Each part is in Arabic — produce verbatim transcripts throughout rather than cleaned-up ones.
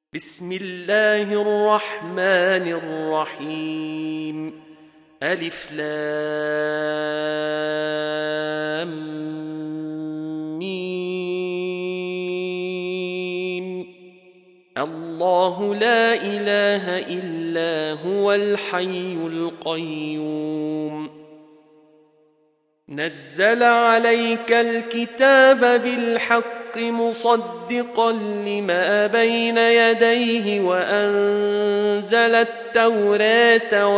بسم الله الرحمن الرحيم. ألف لام ميم. الله لا إله إلا هو الحي القيوم. نزل عليك الكتاب بالحق مصدقا لما بين يديه وأنزل التوراة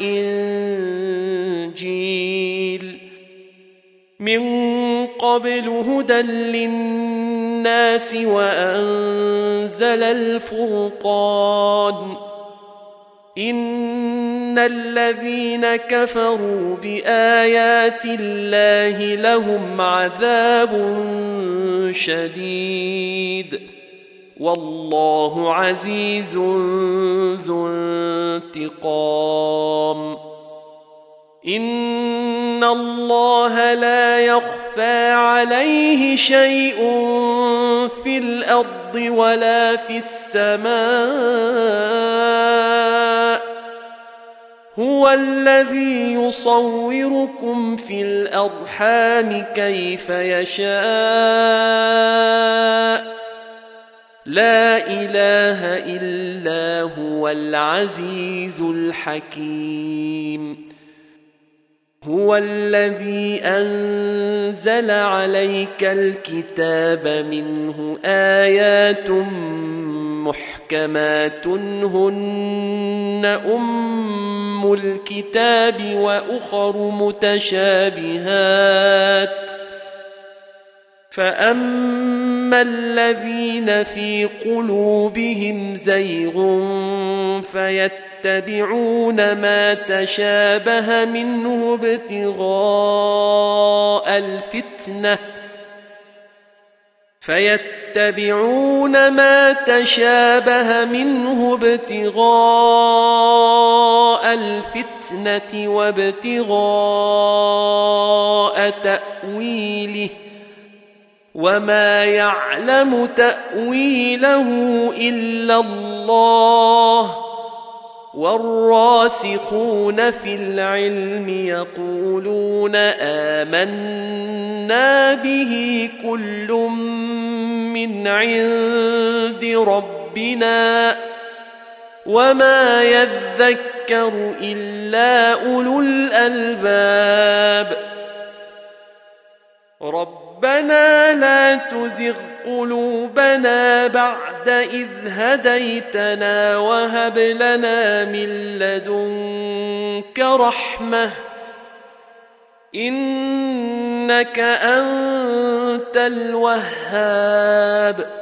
والإنجيل من قبل هدى للناس وأنزل الفرقان. إن الذين كفروا بآيات الله لهم عذاب شديد والله عزيز ذو انتقام. إن الله لا يخفى عليه شيء في الأرض ولا في السماء. هو الذي يصوركم في الأرحام كيف يشاء. لا إله إلا هو العزيز الحكيم. هو الذي أنزل عليك الكتاب منه آيات محكمات هن أم الكتاب وأخر متشابهات. فأما الذين في قلوبهم زيغ فيتبعون ما تشابه منه ابتغاء الفتنة فيتبعون ما تشابه منه ابتغاء الفتنة وابتغاء تأويله وما يعلم تأويله إلا الله والراسخون في العلم يقولون آمنا به كل من عند ربنا وما يذكر إلا أولو الألباب. ربنا لا تزغ قلوبنا بعد إذ هديتنا وهب لنا من لدنك رحمة إنك أنت الوهاب.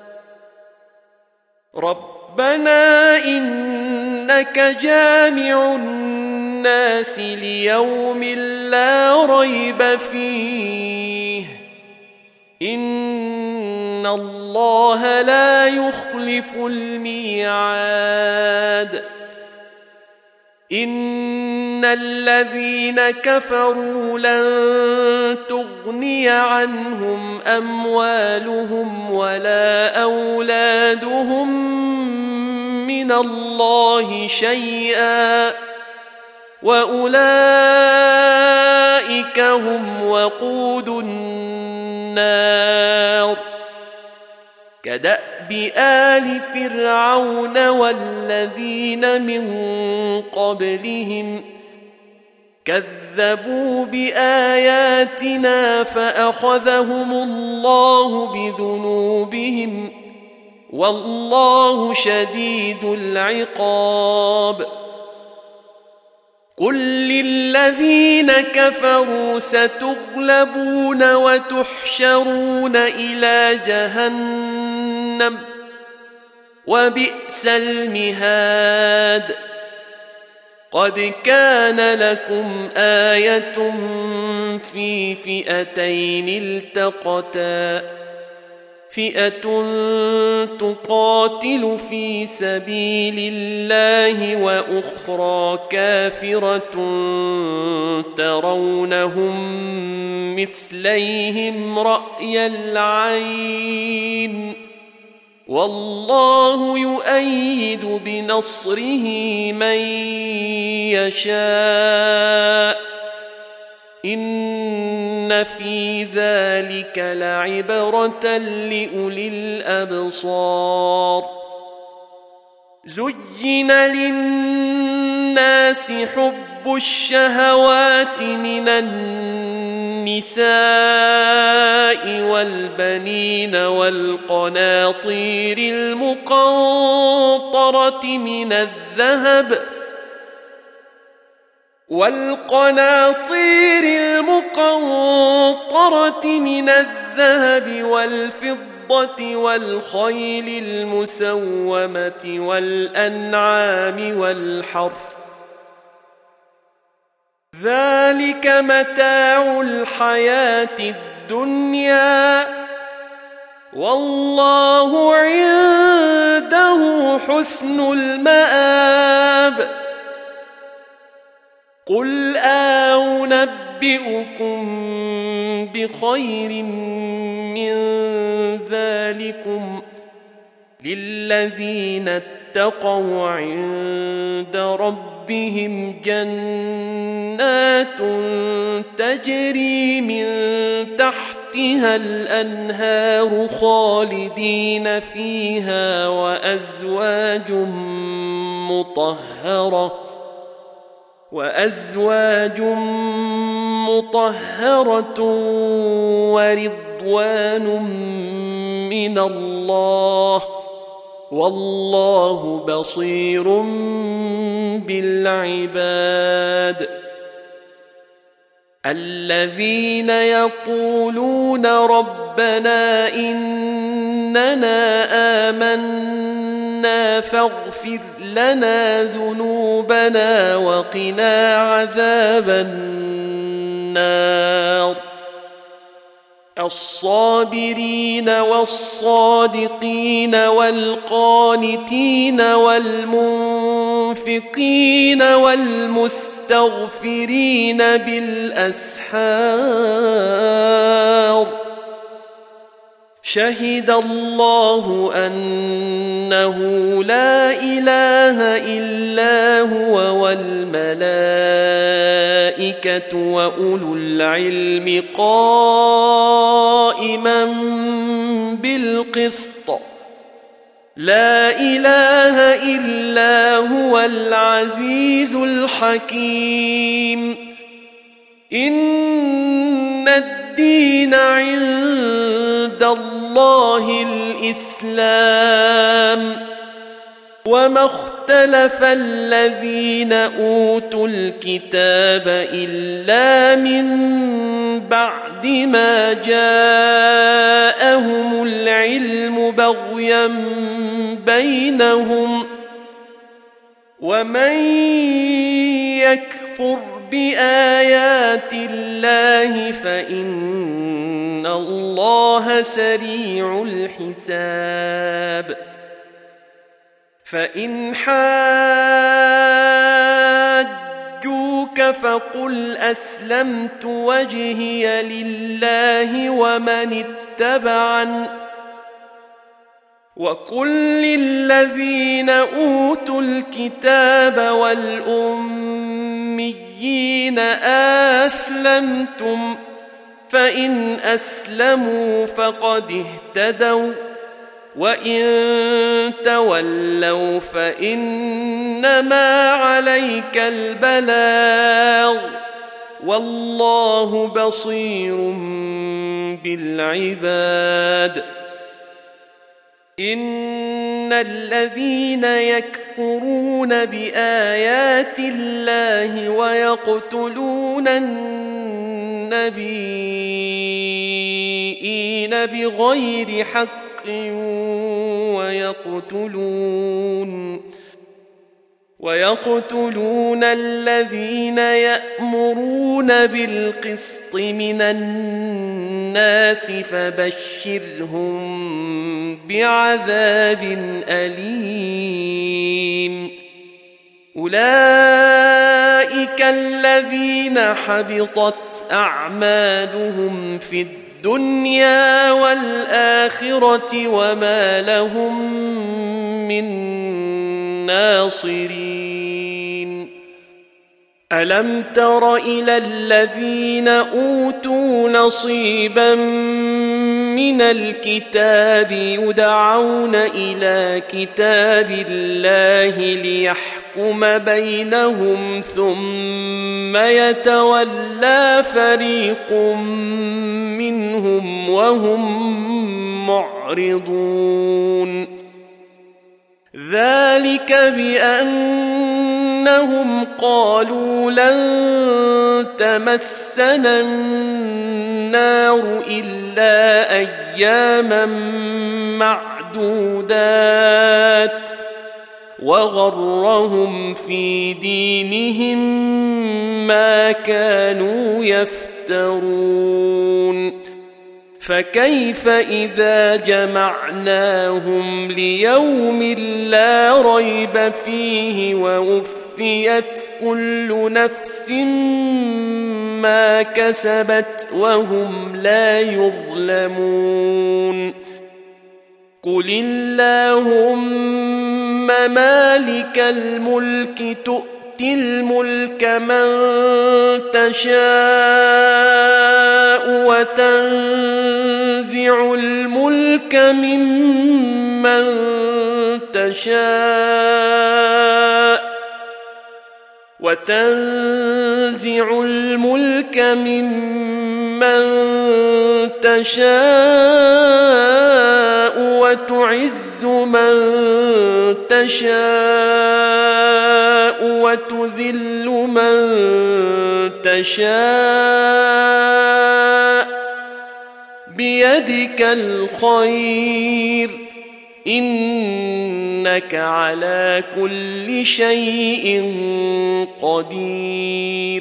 ربنا إنك جامع الناس ليوم لا ريب فيه إن الله لا يخلف الميعاد. إن الذين كفروا لن تغني عنهم أموالهم ولا أولادهم من الله شيئا وأولئك هم وقود النار. كدأب آل فرعون والذين من قبلهم كذبوا بآياتنا فأخذهم الله بذنوبهم والله شديد العقاب. قل للذين كفروا ستغلبون وتحشرون إلى جهنم وبئس المهاد. قد كان لكم آية في فئتين التقتا فئة تقاتل في سبيل الله وأخرى كافرة ترونهم مثليهم رأي العين والله يؤيد بنصره من يشاء إن في ذلك لعبرة لأولي الأبصار زين للناس حب الشهوات من النساء والبنين والقناطير المقنطرة من الذهب والقناطير المقنطرة من الذهب والفضة والخيل المسومة والأنعام والحرث ذلك متاع الحياة الدنيا والله عنده حسن المآب قل أنبئكم بخير من ذلكم للذين اتقوا عند ربهم جنات تجري من تحتها الأنهار خالدين فيها وأزواج مطهرة وأزواج مطهرة ورضوان من الله والله بصير بالعباد الذين يقولون ربنا إننا آمنا فاغفر لنا ذنوبنا وقنا عذاب النار الصابرين والصادقين والقانتين والمنفقين والمستغفرين بالأسحار شهد الله أنه لا إله إلا هو والملائكة وأولو العلم قائما بالقسط لا إله إلا هو العزيز الحكيم إن الدين عند الله الإسلام وما اختلف الذين أوتوا الكتاب إلا من بعد ما جاءهم العلم بغيا بينهم ومن يكفر بآيات الله فإن الله سريع الحساب فإن حاجوك فقل أسلمت وجهي لله ومن اتبعن وقل للذين أوتوا الكتاب والأميين أسلمتم فإن أسلموا فقد اهتدوا وإن تولوا فإنما عليك البلاغ والله بصير بالعباد إن الذين يكفرون بآيات الله ويقتلون النبيين بغير حق ويقتلون ويقتلون الذين يأمرون بالقسط من الناس فبشرهم بعذاب أليم أولئك الذين حبطت أعمالهم في الدنيا الدنيا والآخرة وما لهم من ناصرين ألم تر إلى الذين أوتوا نصيبا من الكتاب يدعون إلى كتاب الله ليحكم بينهم ثم يتولى فريق منهم وهم معرضون ذلك بأنهم قالوا لن تمسنا النار إلا أياما معدودات وغرهم في دينهم ما كانوا يفترون فكيف إذا جمعناهم ليوم لا ريب فيه ووفيت كل نفس ما كسبت وهم لا يظلمون قل اللهم مالك الملك تؤتي الملك من تشاء وتنزع الملك ممن تشاء وتنزع الملك ممن تشاء وتعز من تشاء وتذل من تشاء بيدك الخير إنك على كل شيء قدير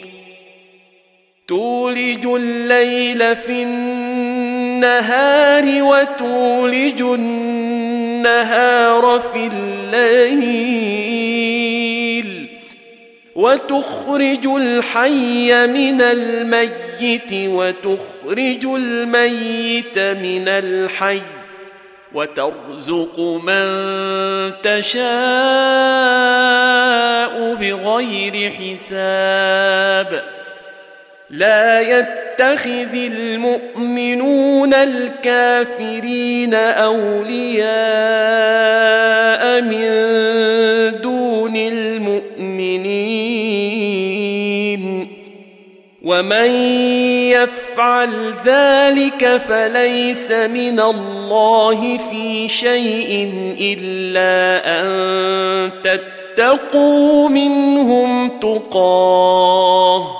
تولج الليل في النهار وتولج النهار في الليل وتخرج الحي من الميت وتخرج الميت من الحي وترزق من تشاء بغير حساب لا يتخذ المؤمنون الكافرين أولياء من دون المؤمنين ومن يفعل ذلك فليس من الله في شيء إلا أن تتقوا منهم تقاه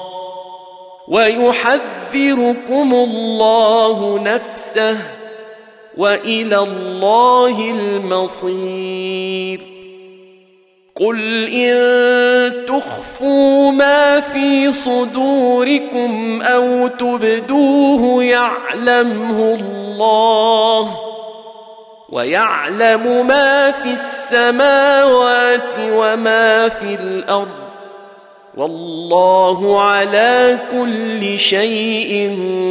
ويحذركم الله نفسه وإلى الله المصير قل إن تخفوا ما في صدوركم أو تبدوه يعلمه الله ويعلم ما في السماوات وما في الأرض والله على كل شيء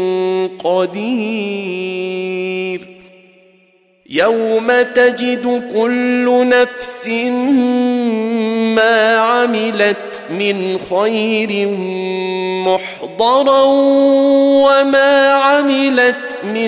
قدير يوم تجد كل نفس ما عملت من خير محضرا وما عملت من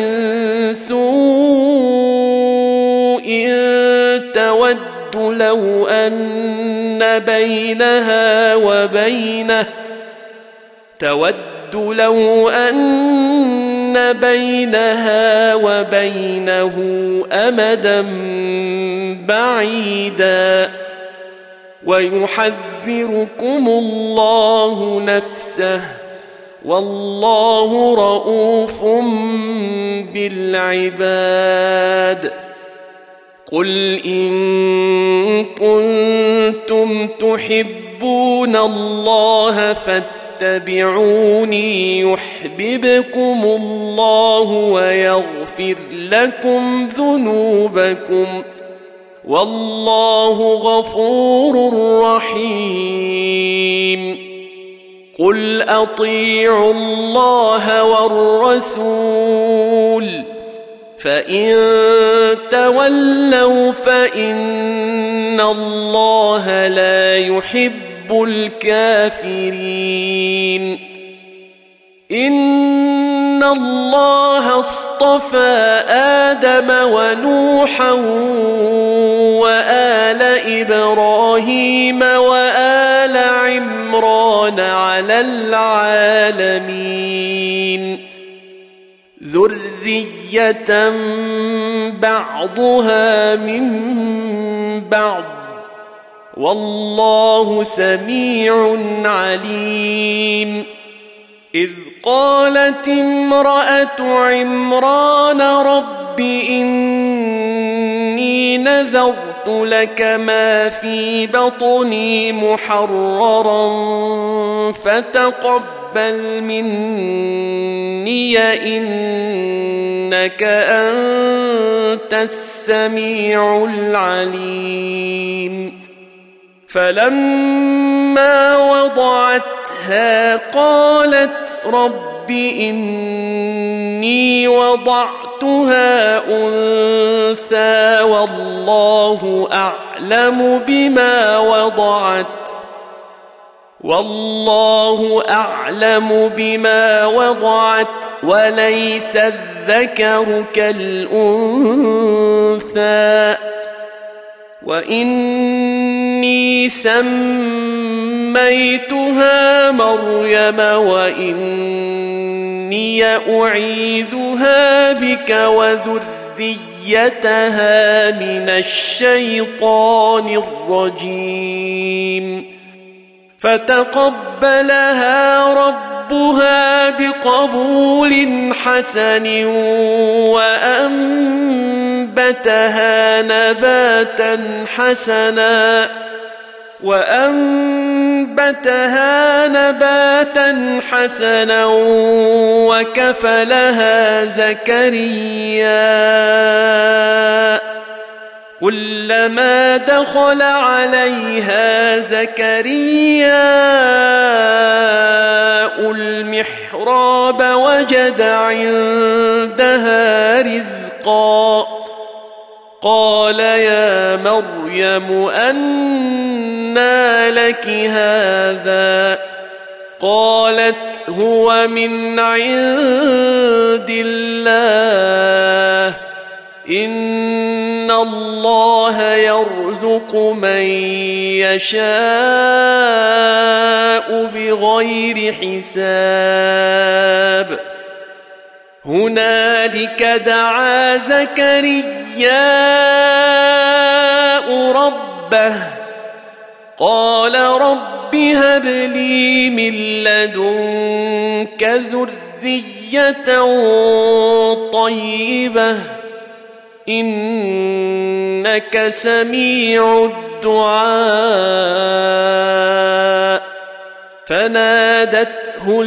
سوء تود لو أن بينها وبينه تود لو أن بينها وبينه أمدا بعيدا ويحذركم الله نفسه والله رؤوف بالعباد قل إن كنتم تحبون الله فاتبعوني يحببكم الله ويغفر لكم ذنوبكم والله غفور رحيم قل أطيعوا الله والرسول فإن تولوا فإن الله لا يحب الكافرين إن الله اصطفى آدم ونوحا وآل إبراهيم وآل عمران على العالمين ذرية بعضها من بعض والله سميع عليم إذ قالت امرأة عمران رب إني نذرت لك ما في بطني محررا فتقبل مني إنك أنت السميع العليم فلما وضعتها قالت رب إني وضعتها أنثى والله أعلم بما وضعت والله أعلم بما وضعت وليس الذكر كالأنثى وإني سميتها مريم وإني أعيذها بك وذريتها من الشيطان الرجيم فتقبلها ربها بقبول حسن وأنبتها نباتا حسنا وأنبتها نباتا حسنا وكفلها زكريا كلما دخل عليها زكرياء المحراب وجد عندها رزقا قال يا مريم أنى لك هذا قالت هو من عند الله إن الله يرزق من يشاء بغير حساب هنالك دعا زكرياء ربه قال رب هب لي من لدنك ذرية طيبة إنك سميع الدعاء فنادته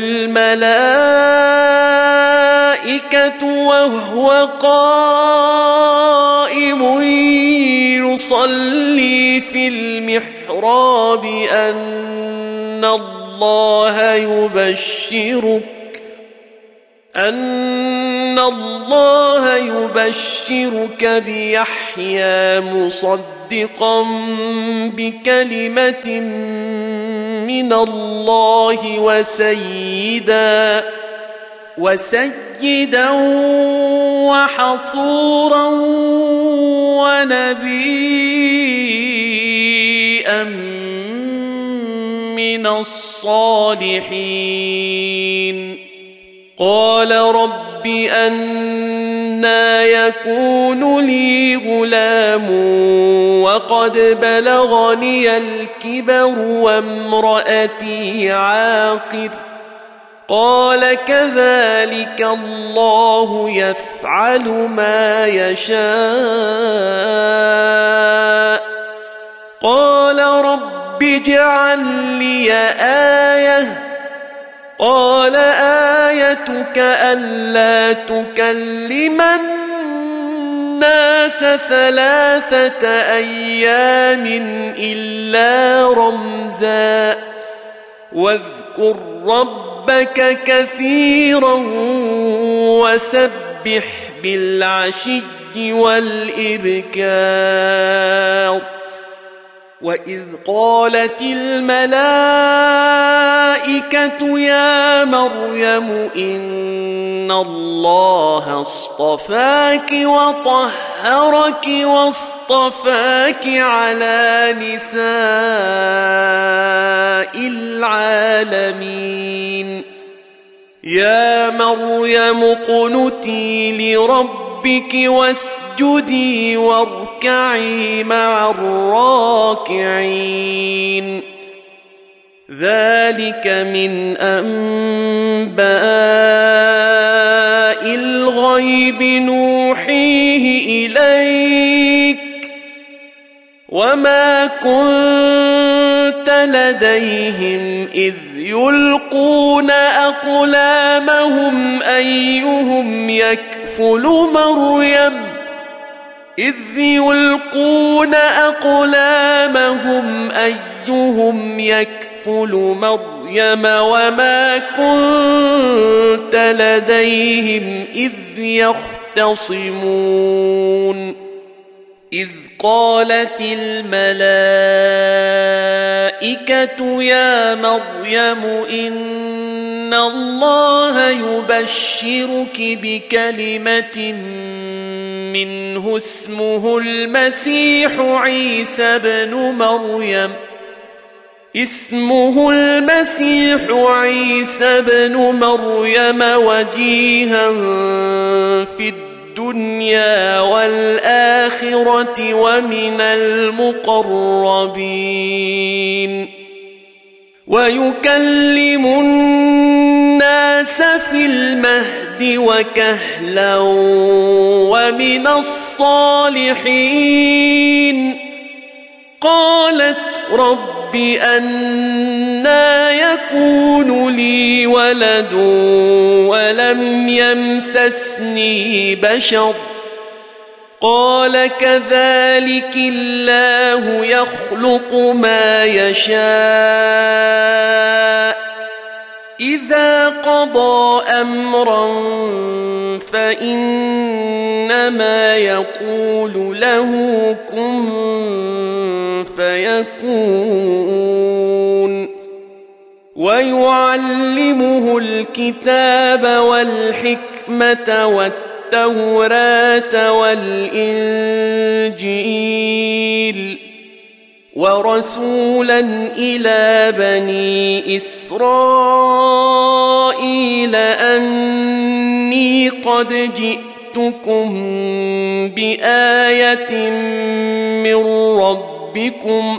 الملائكة وهو قائم يصلي في المحراب أن الله يبشرك أن الله يبشرك بيحيى مصدقا بكلمة من الله وسيدا وسيدا وحصورا ونبيا من الصالحين قال رب أنى يكون لي غلام وقد بلغني الكبر وامرأتي عاقر قال كذلك الله يفعل ما يشاء قال رب اجعل لي آية قال آيتك ألا تكلم الناس ثلاثة أيام إلا رمزا واذكر ربك كثيرا وسبح بالعشي والإبكار وإذ قالت الملائكة يا مريم إن الله اصطفاك وطهرك واصطفاك على نساء العالمين يا مريم اقنتي لربك واسجدي واركعي مع الراكعين ذلك من أنباء الغيب نوحيه إليك وما كنت لديهم إذ يلقون أقلامهم أيهم يكفل مريم إذ يلقون أقلامهم أيهم يكفل مريم وما كنت لديهم إذ يختصمون إذ قالت الملائكة يا مريم إن الله يبشرك بكلمة منه اسمه المسيح عيسى بن مريم اسمه المسيح عيسى بن مريم وجيها في الدنيا والآخرة ومن المقربين ويكلم الناس في المهد وكهلا ومن الصالحين قالت رب أنى يكون لي ولد ولم يمسسني بشر قال كذلك الله يخلق ما يشاء إذا قضى أمرا فإنما يقول له كن فيكون ويعلمه الكتاب والحكمة والتوراة والإنجيل ورسولا إلى بني إسرائيل أني قد جئتكم بآية من ربكم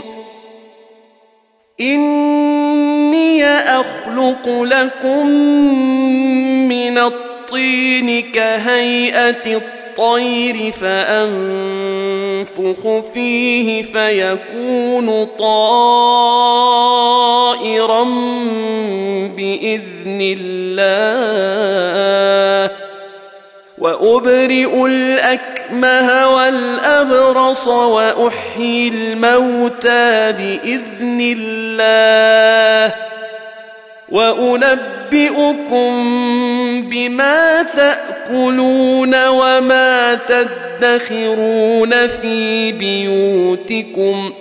إني أخلق لكم من الطين كهيئة الطير فأنفخ فيه فيكون طائرا بإذن الله وأبرئ الأكمه والأبرص وأحيي الموتى بإذن الله وأنبئكم بما تأكلون وما تدخرون في بيوتكم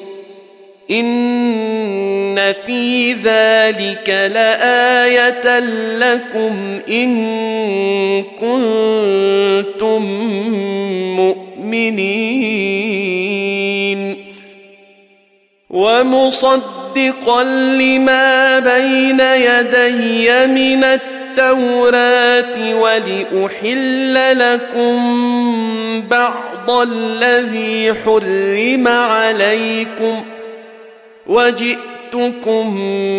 إن في ذلك لآية لكم إن كنتم مؤمنين ومصدقا لما بين يدي من التوراة ولأحل لكم بعض الذي حرم عليكم وجئتكم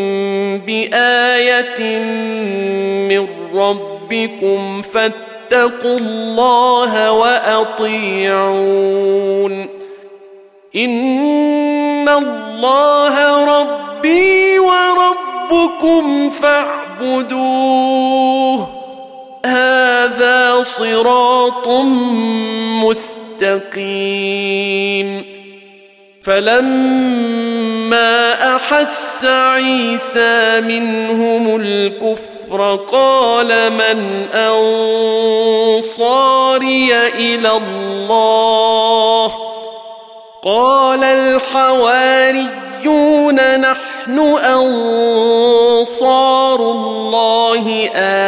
بآية من ربكم فاتقوا الله وأطيعون إن الله ربي وربكم فاعبدوه هذا صراط مستقيم فلما فلما أحس عيسى منهم الكفر قال من أنصاري إلى الله قال الحواريون نحن أنصار الله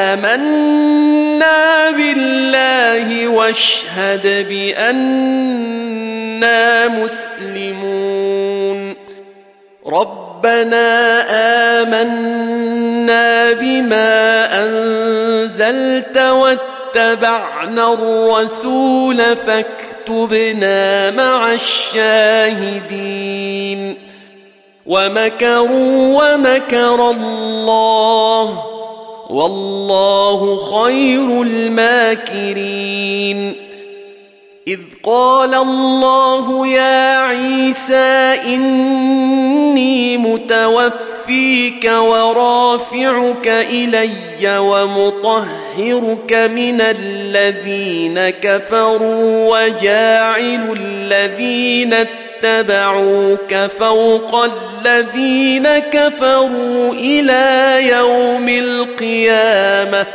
آمنا بالله واشهد بأننا مسلمون ربنا آمنا بما أنزلت واتبعنا الرسول فاكتبنا مع الشاهدين ومكروا ومكر الله والله خير الماكرين إذ قال الله يا عيسى إني متوفيك ورافعك إلي ومطهرك من الذين كفروا وجاعل الذين اتبعوك فوق الذين كفروا إلى يوم القيامة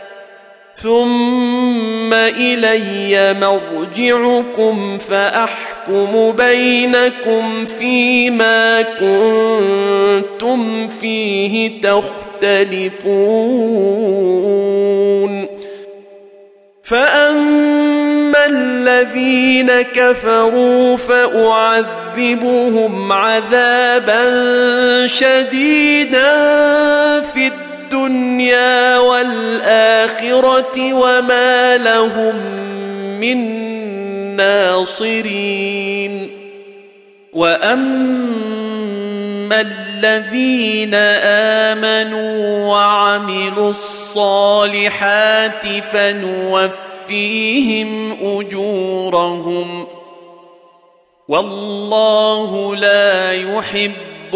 ثم إلي مرجعكم فأحكم بينكم فيما كنتم فيه تختلفون فأما الذين كفروا فأعذبهم عذابا شديدا في الدنيا والآخرة وما لهم من ناصرين وأما الذين آمنوا وعملوا الصالحات فنوفيهم أجورهم والله لا يحب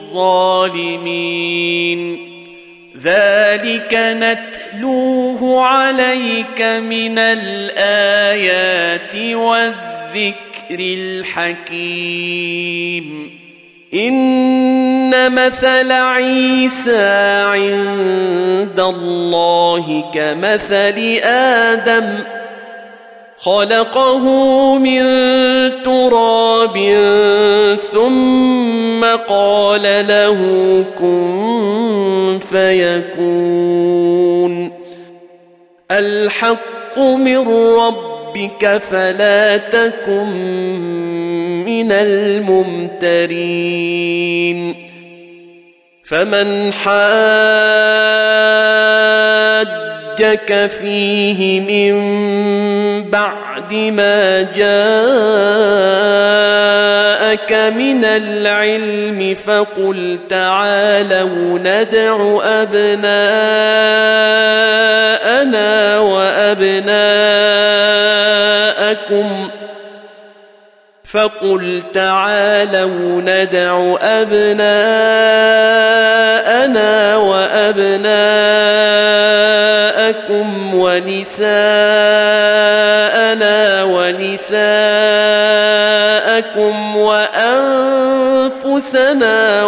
الظالمين ذلك نتلوه عليك من الآيات والذكر الحكيم إن مثل عيسى عند الله كمثل آدم خلقه من تراب ثم قال له كن فيكون الحق من ربك فلا تكن من الممترين فمن حاجك فيه من بعد ما جاءك من العلم فقل تعالوا ندع أبناءنا وأبناءكم فقل تعالوا ندع أبناءنا وأبناءكم ونساءنا ونساءكم وأنفسنا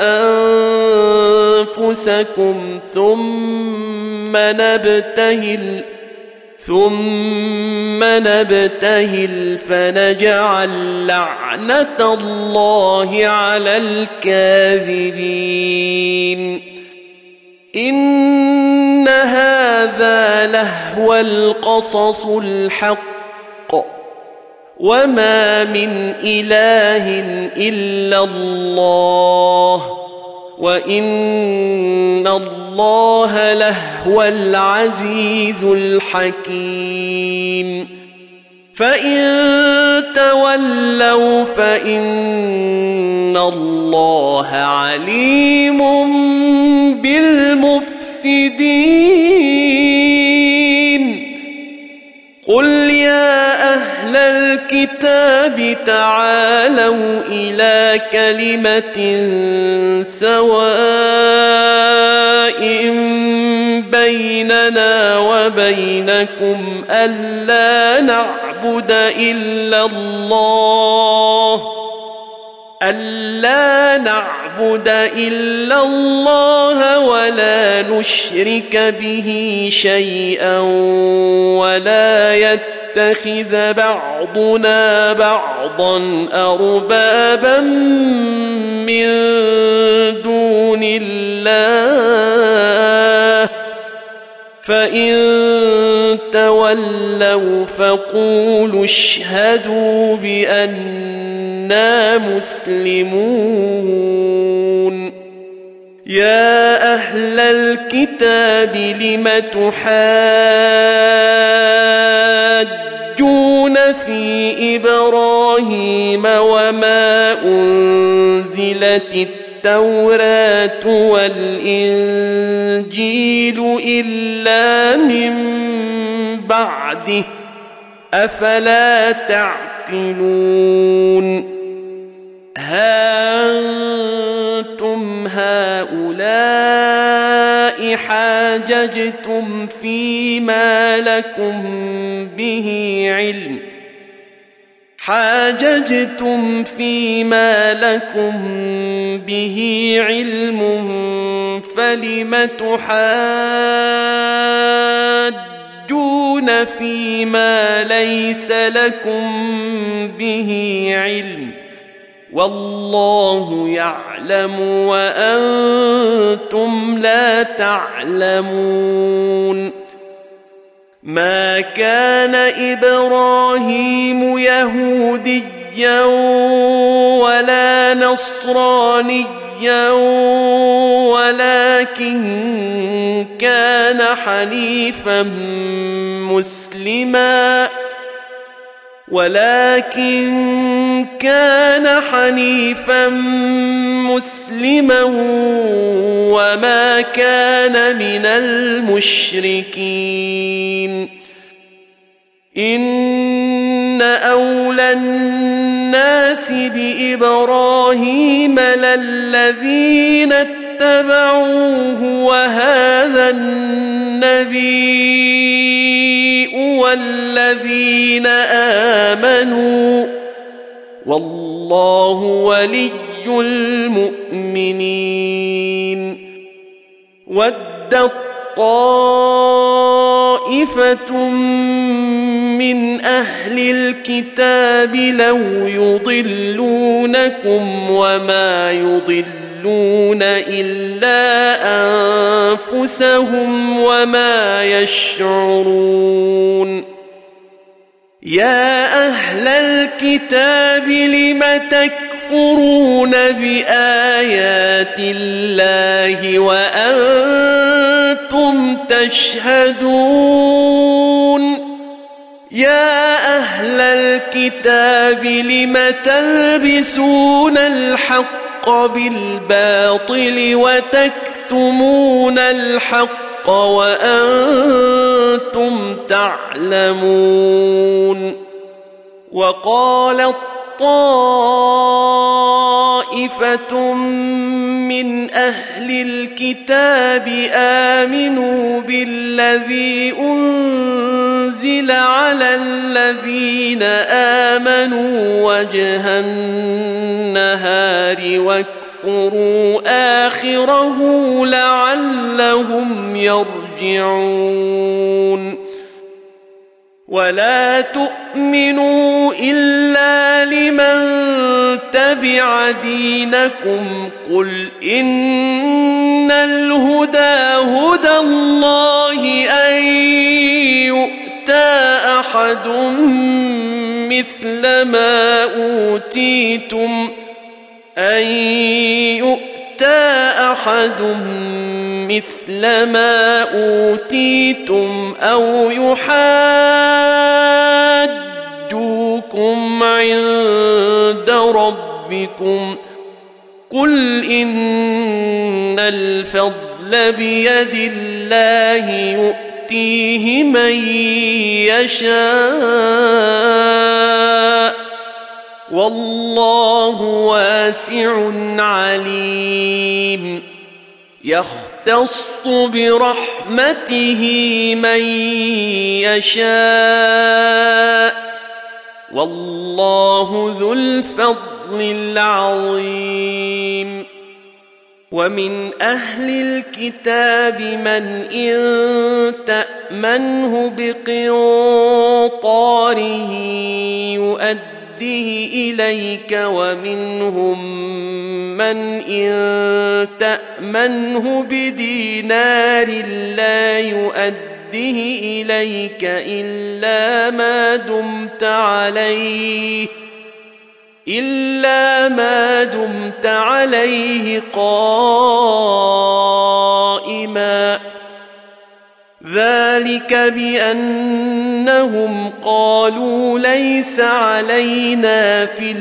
وأنفسكم ثم نبتهل ثم نبتهل فنجعل لعنة الله على الكاذبين إن هذا لهو القصص الحق وما من إله إلا الله وإن الله لهو العزيز الحكيم فإن تولوا فإن الله عليم بالمفسدين قل يا أهل الكتاب تعالوا إلى كلمة سواء بيننا وبينكم ألا نعبد إلا الله ألا نعبد إلا الله ولا نشرك به شيئا ولا يتخذ بعضنا بعضا أربابا من دون الله فإن تولوا فقولوا اشهدوا بأننا مسلمون يا أهل الكتاب لم تحاجون في إبراهيم وما أنزلت التوراة والإنجيل إلا من بعده أفلا تعقلون ها أنتم هؤلاء حاججتم فيما لكم به علم حاججتم فيما لكم به علم فلم تحاجون فيما ليس لكم به علم والله يعلم وأنتم لا تعلمون ما كان إبراهيم يهوديا ولا نصرانيا ولكن كان حنيفا مسلما ولكن كان حنيفا مسلما وما كان من المشركين إن أولى الناس بإبراهيم للذين اتبعوه وهذا النبي والذين آمنوا والله ولي المؤمنين ودت طائفة من أهل الكتاب لو يضلونكم وما يضلون إلا أنفسهم وما يشعرون يا أهل الكتاب لم تكفرون بآيات الله وأنتم تشهدون يا أهل الكتاب لم تلبسون الحق بالباطل وتكتمون الحق وأنتم تعلمون وقالت طائفة من أهل الكتاب آمنوا بالذي أنزل على الذين آمنوا وجه النهار واكفروا آخره لعلهم يرجعون ولا تؤمنوا إلا لمن تبع دينكم قل إن الهدى هدى الله أن يؤتى أحد مثل ما أوتيتم أن يؤتى أحد مثل ما أوتيتم أو يحاجوكم عند ربكم قل إن الفضل بيد الله يؤتيه من يشاء والله واسع عليم يختص برحمته من يشاء والله ذو الفضل الفضل العظيم. ومن أهل الكتاب من إن تأمنه بقنطاره يؤديه إليك ومنهم من إن تأمنه بدينار لا يؤديه إليك إلا ما دمت عليه إلا ما دمت عليه قائما ذلك بأنهم قالوا ليس علينا في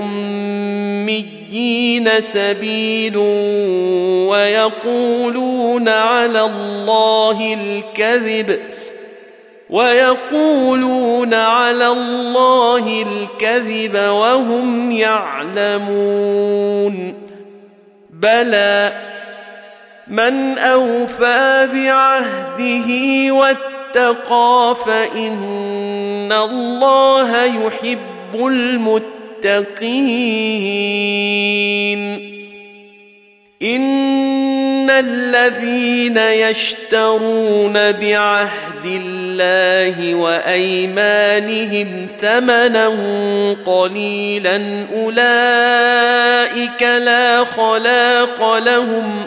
الأميين سبيل ويقولون على الله الكذب ويقولون على الله الكذب وهم يعلمون بلى من أوفى بعهده واتقى فإن الله يحب المتقين. إن الذين يشترون بعهد الله وأيمانهم ثمنا قليلا أولئك لا خلاق لهم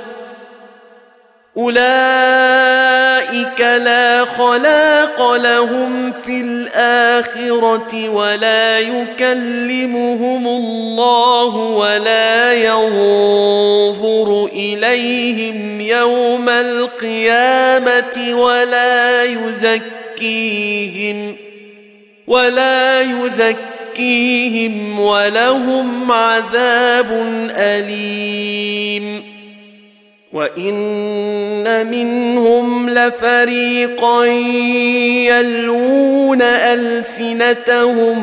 أولئك لا خلاق لهم في الآخرة ولا يكلمهم الله ولا ينظر إليهم يوم القيامة ولا يزكيهم ولا يزكيهم ولهم عذاب أليم. وإن منهم لفريقا يلوون ألسنتهم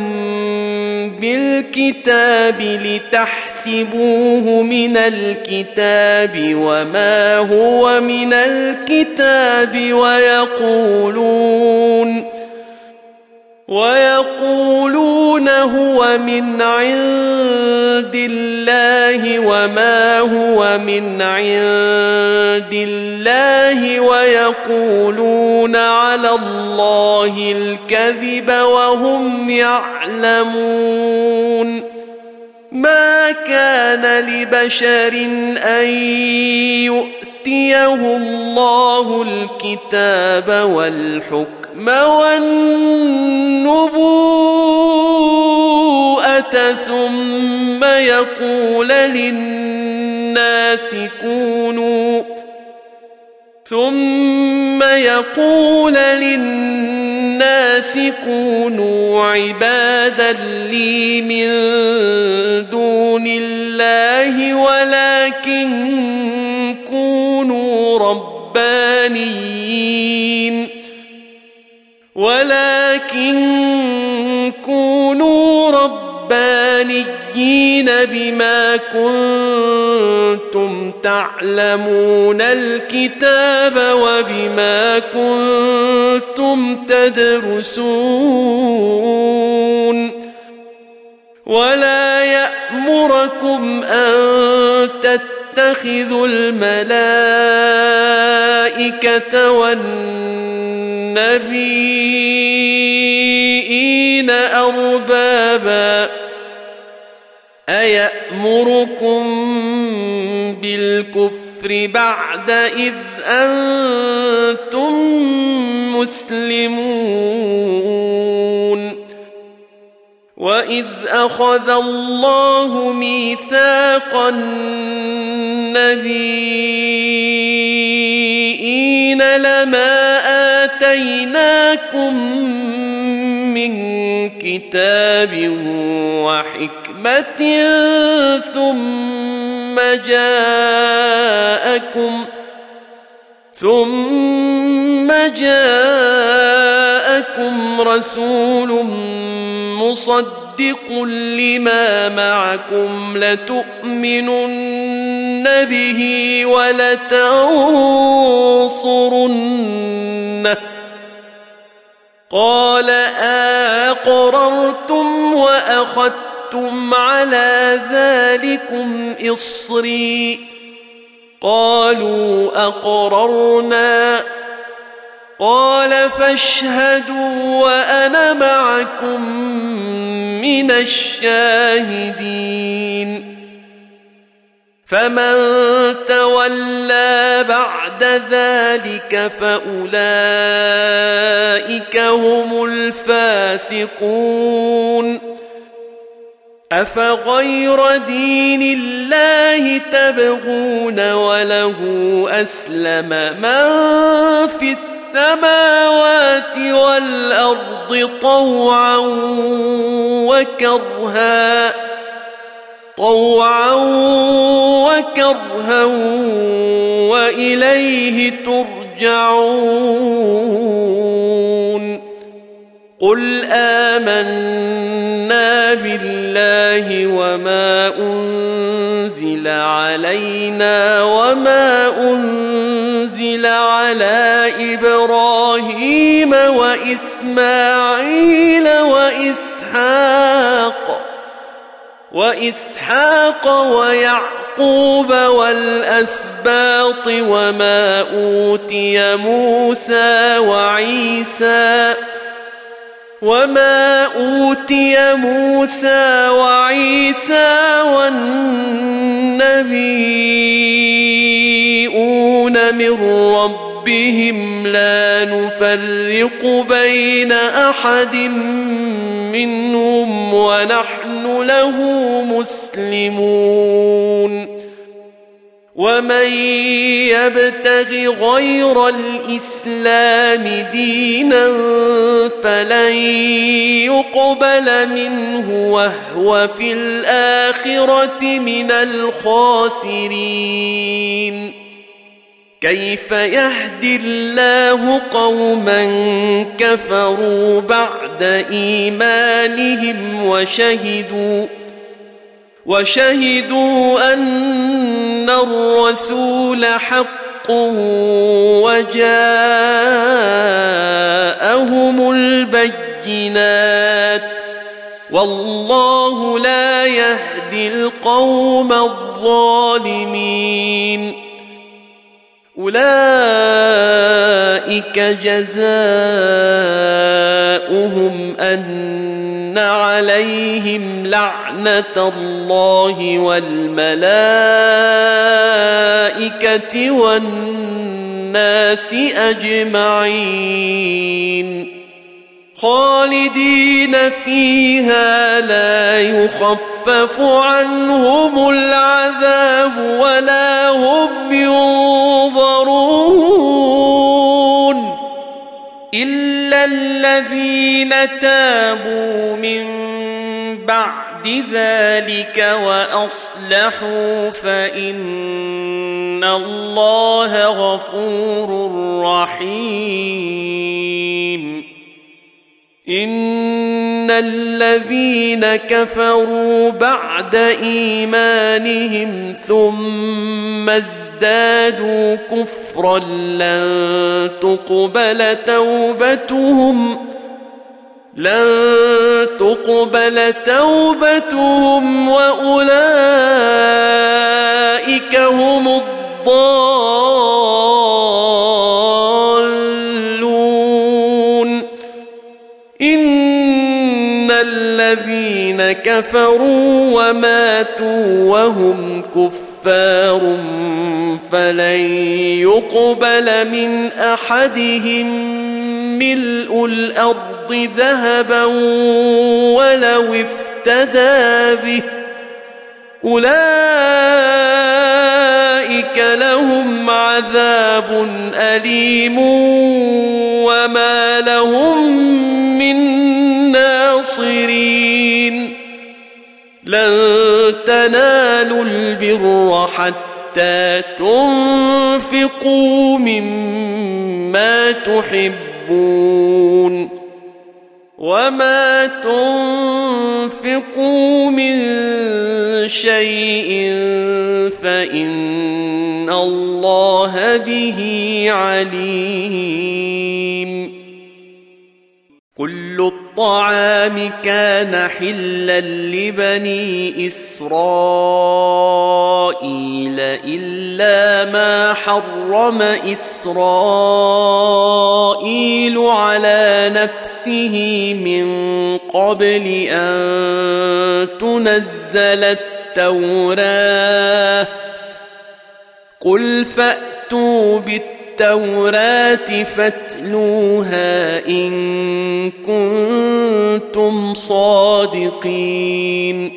بالكتاب لتحسبوه من الكتاب وما هو من الكتاب ويقولون ويقولون هو من عند الله وما هو من عند الله ويقولون على الله الكذب وهم يعلمون. ما كان لبشر أن يؤتيه الله الكتاب والحكم والنبوءة ثم يقول للناس كونوا ثم يقول للناس كونوا عبادا لي من دون الله ولكن كونوا ربانيين ولكن كونوا ربانيين بما كنتم تعلمون الكتاب وبما كنتم تدرسون. ولا يأمركم أن تتخذوا الملائكة والنبيين أربابا أيأمركم بالكفر بعد إذ أنتم مسلمون. وإذ أخذ الله ميثاق النبيين لما آتيناكم من كتاب وحكمة ثم جاءكم ثم جاءكم رسول مصدق لما معكم لتؤمنن به ولتنصرنه قال أقررتم وأخذتم أخذتم على ذلكم إصري قالوا أقررنا قال فاشهدوا وأنا معكم من الشاهدين فمن تولى بعد ذلك فأولئك هم الفاسقون أفغير دين الله تبغون وله أسلم من في السماوات والأرض طوعا وكرها طوعا وكرها وإليه ترجعون قل آمنا بالله وما أنزل علينا وما أنزل على إبراهيم وإسماعيل وإسحاق وإسحاق ويعقوب والأسباط وما أوتي موسى وعيسى وما أوتي موسى وعيسى والنبيون من ربهم لا نفرق بين أحد منهم ونحن له مسلمون ومن يبتغ غير الإسلام دينا فلن يقبل منه وهو في الآخرة من الخاسرين كيف يهدي الله قوما كفروا بعد إيمانهم وشهدوا وشهدوا أن الرسول حق وجاءهم البينات والله لا يهدي القوم الظالمين أولئك جزاؤهم أن عليهم لعنة الله والملائكة والناس أجمعين خالدين فيها لا يخفف عنهم العذاب ولا هم ينظرون إلا الذين تابوا من بعد ذلك وأصلحوا فإن الله غفور رحيم إن الذين كفروا بعد إيمانهم ثم ازدادوا كفرا لن تقبل توبتهم لن تقبل توبتهم وأولئك هم الضالون إن الذين كفروا وماتوا وهم كفار فلن يقبل من أحدهم ملء الأرض ذهبا ولو افتدى به أولئك لهم عذاب أليم وما لهم من ناصرين لن تنالوا البر حتى تنفقوا مما تحبون وما تنفقوا من شيء فإن الله به عليم كل الطعام كان حلا لبني إسرائيل إلا ما حرم إسرائيل على نفسه من قبل أن تنزل التوراة قل فأتوا بالتوراة التوراة فاتلوها إن كنتم صادقين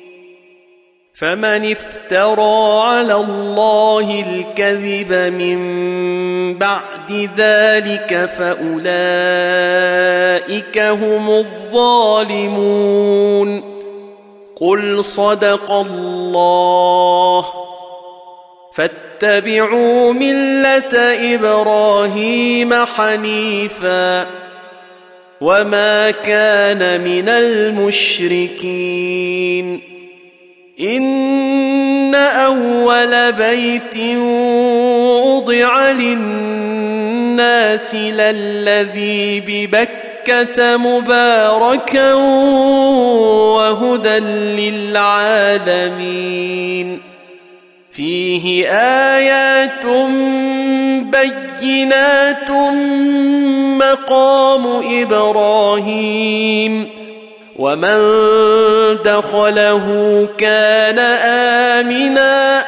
فمن افترى على الله الكذب من بعد ذلك فأولئك هم الظالمون قل صدق الله فاتبعوا ملة إبراهيم حنيفا وما كان من المشركين إن أول بيت وضع للناس للذي ببكة مباركا وهدى للعالمين فيه آيات بينات مقام إبراهيم ومن دخله كان آمنا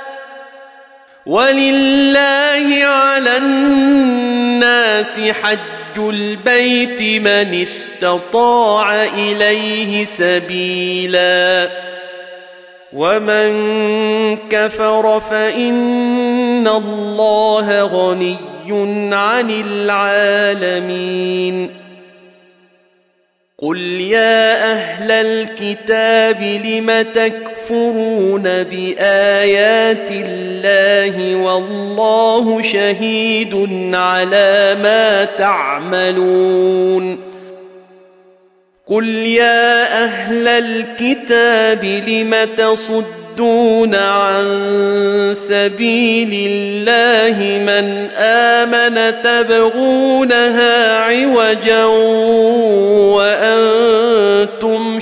ولله على الناس حج البيت من استطاع إليه سبيلا ومن كفر فإن الله غني عن العالمين قل يا أهل الكتاب لم تكفرون بآيات الله والله شهيد على ما تعملون قل يا أهل الكتاب لم تصدون عن سبيل الله من آمن تبغونها عوجا وأنتم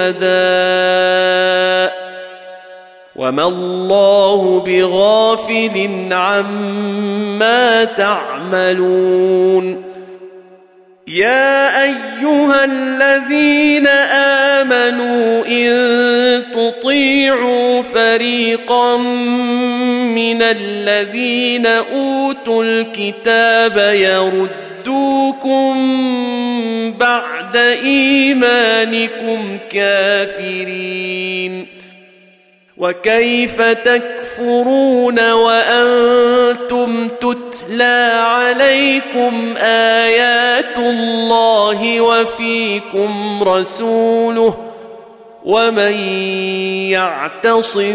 شهداء وما الله بغافل عما تعملون يا أيها الذين آمنوا إن تطيعوا فريقا من الذين أوتوا الكتاب يردوكم بعد إيمانكم كافرين وكيف تكفرون وأنتم تتلى عليكم آيات الله وفيكم رسوله ومن يعتصم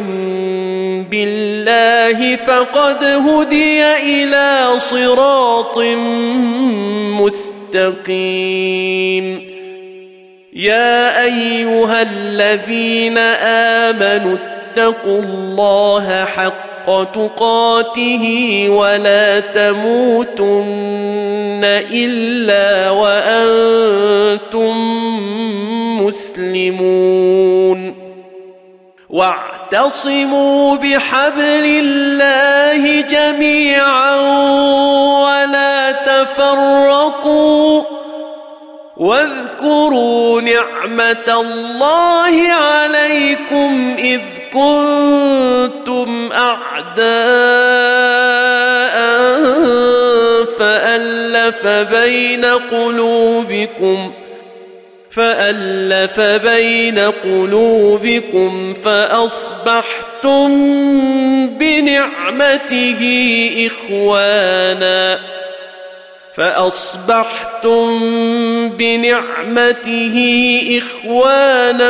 بالله فقد هدي إلى صراط مستقيم يا أيها الذين آمنوا اتقوا الله حق تقاته ولا تموتن إلا وأنتم مسلمون واعتصموا بحبل الله جميعا ولا تفرقوا واذكروا نعمة الله عليكم إذ كنتم أعداء فألف بين قلوبكم فألف بين قلوبكم فأصبحتم بنعمته إخوانا فأصبحتم بنعمته إخوانا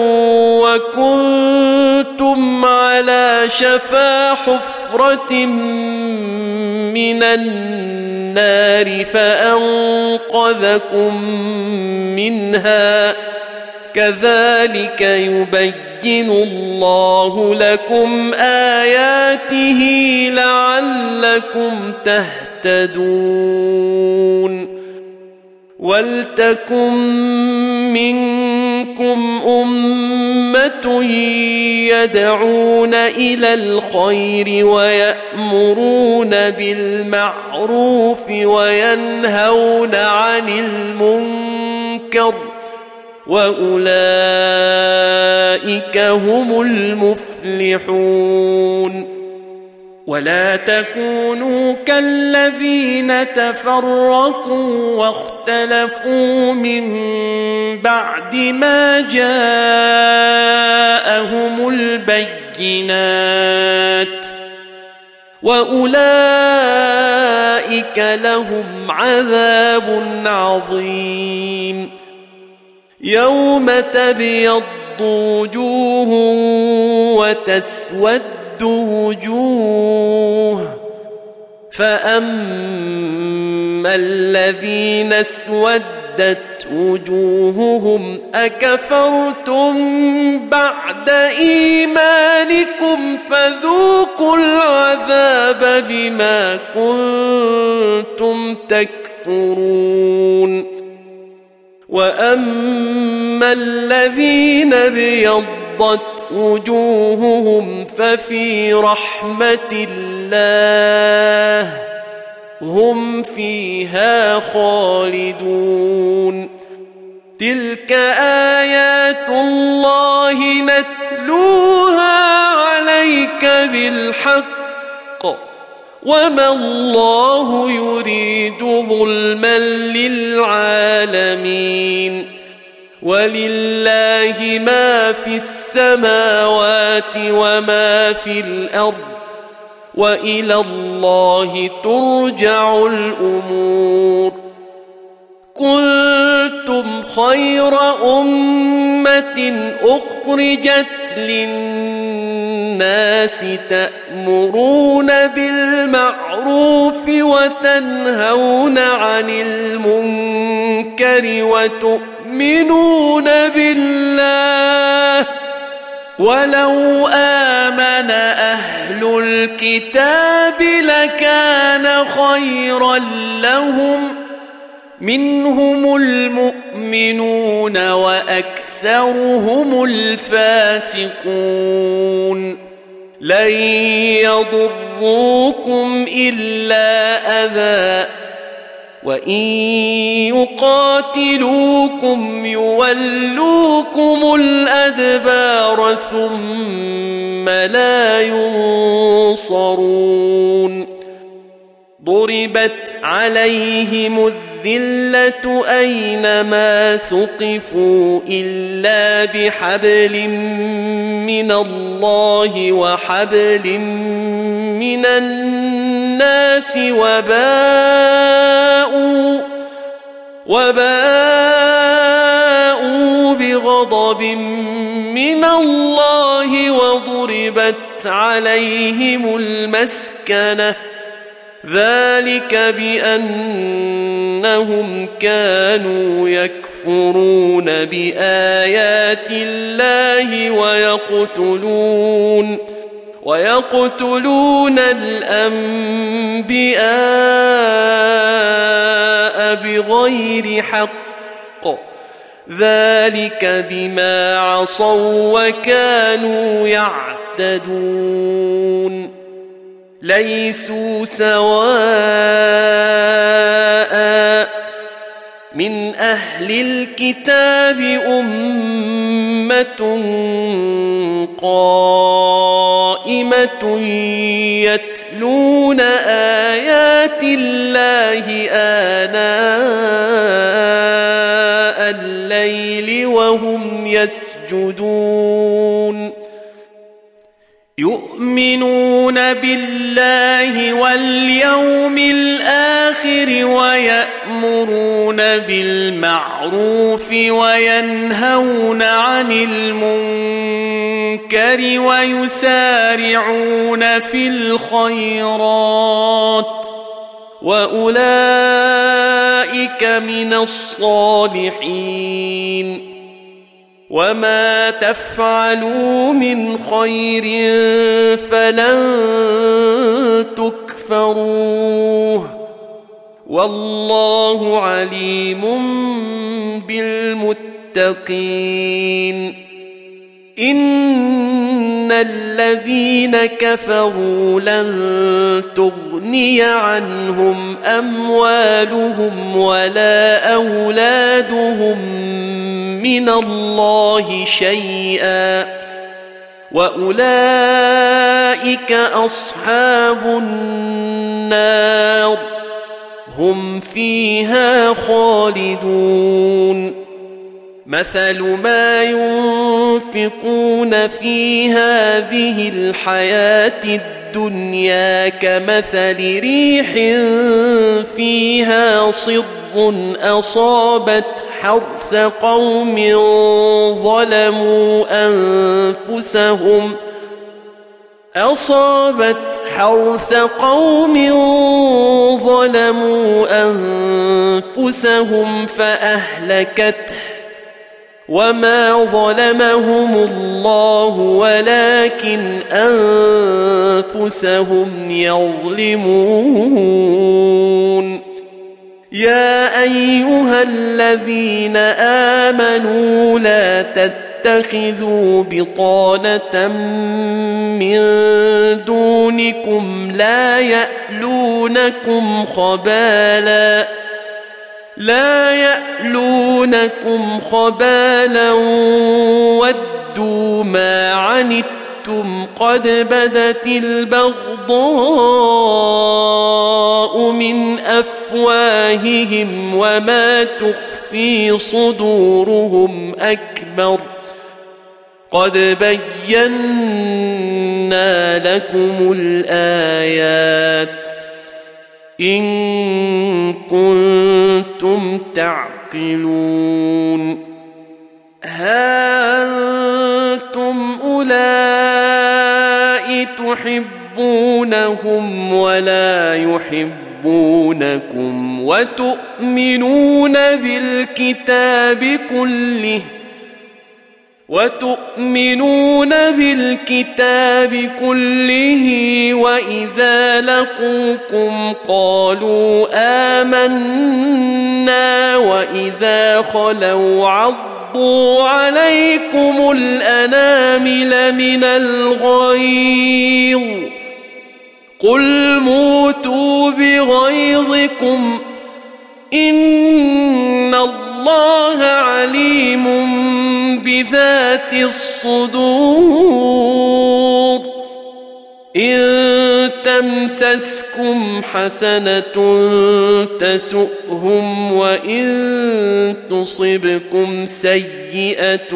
وكنتم على شفا حفرة من النار فأنقذكم منها كذلك يبين الله لكم آياته لعلكم تهتدون ولتكن منكم أمة يدعون إلى الخير ويأمرون بالمعروف وينهون عن المنكر وأولئك هم المفلحون. ولا تكونوا كالذين تفرقوا واختلفوا من بعد ما جاءهم البينات وأولئك لهم عذاب عظيم. يوم تبيض وجوه وتسود وجوه فأما الذين اسودت وجوههم أكفرتم بعد إيمانكم فذوقوا العذاب بما كنتم تكفرون. وأما الذين ابيضت وجوههم ففي رحمة الله هم فيها خالدون. تلك آيات الله نتلوها عليك بالحق وما الله يريد ظلما للعالمين. ولله ما في السماوات وما في الأرض وإلى الله ترجع الأمور. كنتم خير أمة أخرجت للناس تأمرون بالمعروف وتنهون عن المنكر وتؤمنون بالله ولو آمن أهل الكتاب لكان خيرا لهم منهم المؤمنون وأكثرهم الفاسقون. لن يضروكم إلا أذى وإن يقاتلوكم يولوكم الأدبار ثم لا ينصرون. ضربت عليهم الذلة أينما ثقفوا إلا بحبل من الله وحبل من الناس وباءوا وباءوا بغضب من الله وضربت عليهم المسكنة ذلك بأنهم كانوا يكفرون بآيات الله ويقتلون ويقتلون الأنبياء بغير حق ذلك بما عصوا وكانوا يعتدون. ليسوا سواء من أهل الكتاب أمة قائمة يتلون آيات الله آناء الليل وهم يسجدون يؤمنون بالله واليوم الآخر ويأمرون بالمعروف وينهون عن المنكر ويسارعون في الخيرات وأولئك من الصالحين. وما تفعلوا من خير فلن تكفروه والله عليم بالمتقين إن الذين كفروا لن تغني عنهم أموالهم ولا أولادهم من الله شيئا وأولئك أصحاب النار هم فيها خالدون مثل ما ينفقون في هذه الحياة الدنيا كمثل ريح فيها صر أصابت حرث قوم ظلموا أنفسهم أصابت حرث قوم ظلموا أنفسهم فأهلكته وما ظلمهم الله ولكن أنفسهم يظلمون يا أيها الذين آمنوا لا تتخذوا بطانة من دونكم لا يألونكم خبالا لا يألونكم خبالا ودوا ما عنتم قد بدت البغضاء من أفواههم وما تخفي صدورهم أكبر قد بينا لكم الآيات إن كنتم تعقلون ها أنتم أولئك تحبونهم ولا يحبونكم وتؤمنون بالكتاب كله وتؤمنون بالكتاب كله وإذا لقوكم قالوا آمنا وإذا خلوا عضوا عليكم الأنامل من الغيظ قل موتوا بغيظكم إن الله عليم بذات الصدور إن تمسسكم حسنة تسؤهم وإن تصبكم سيئة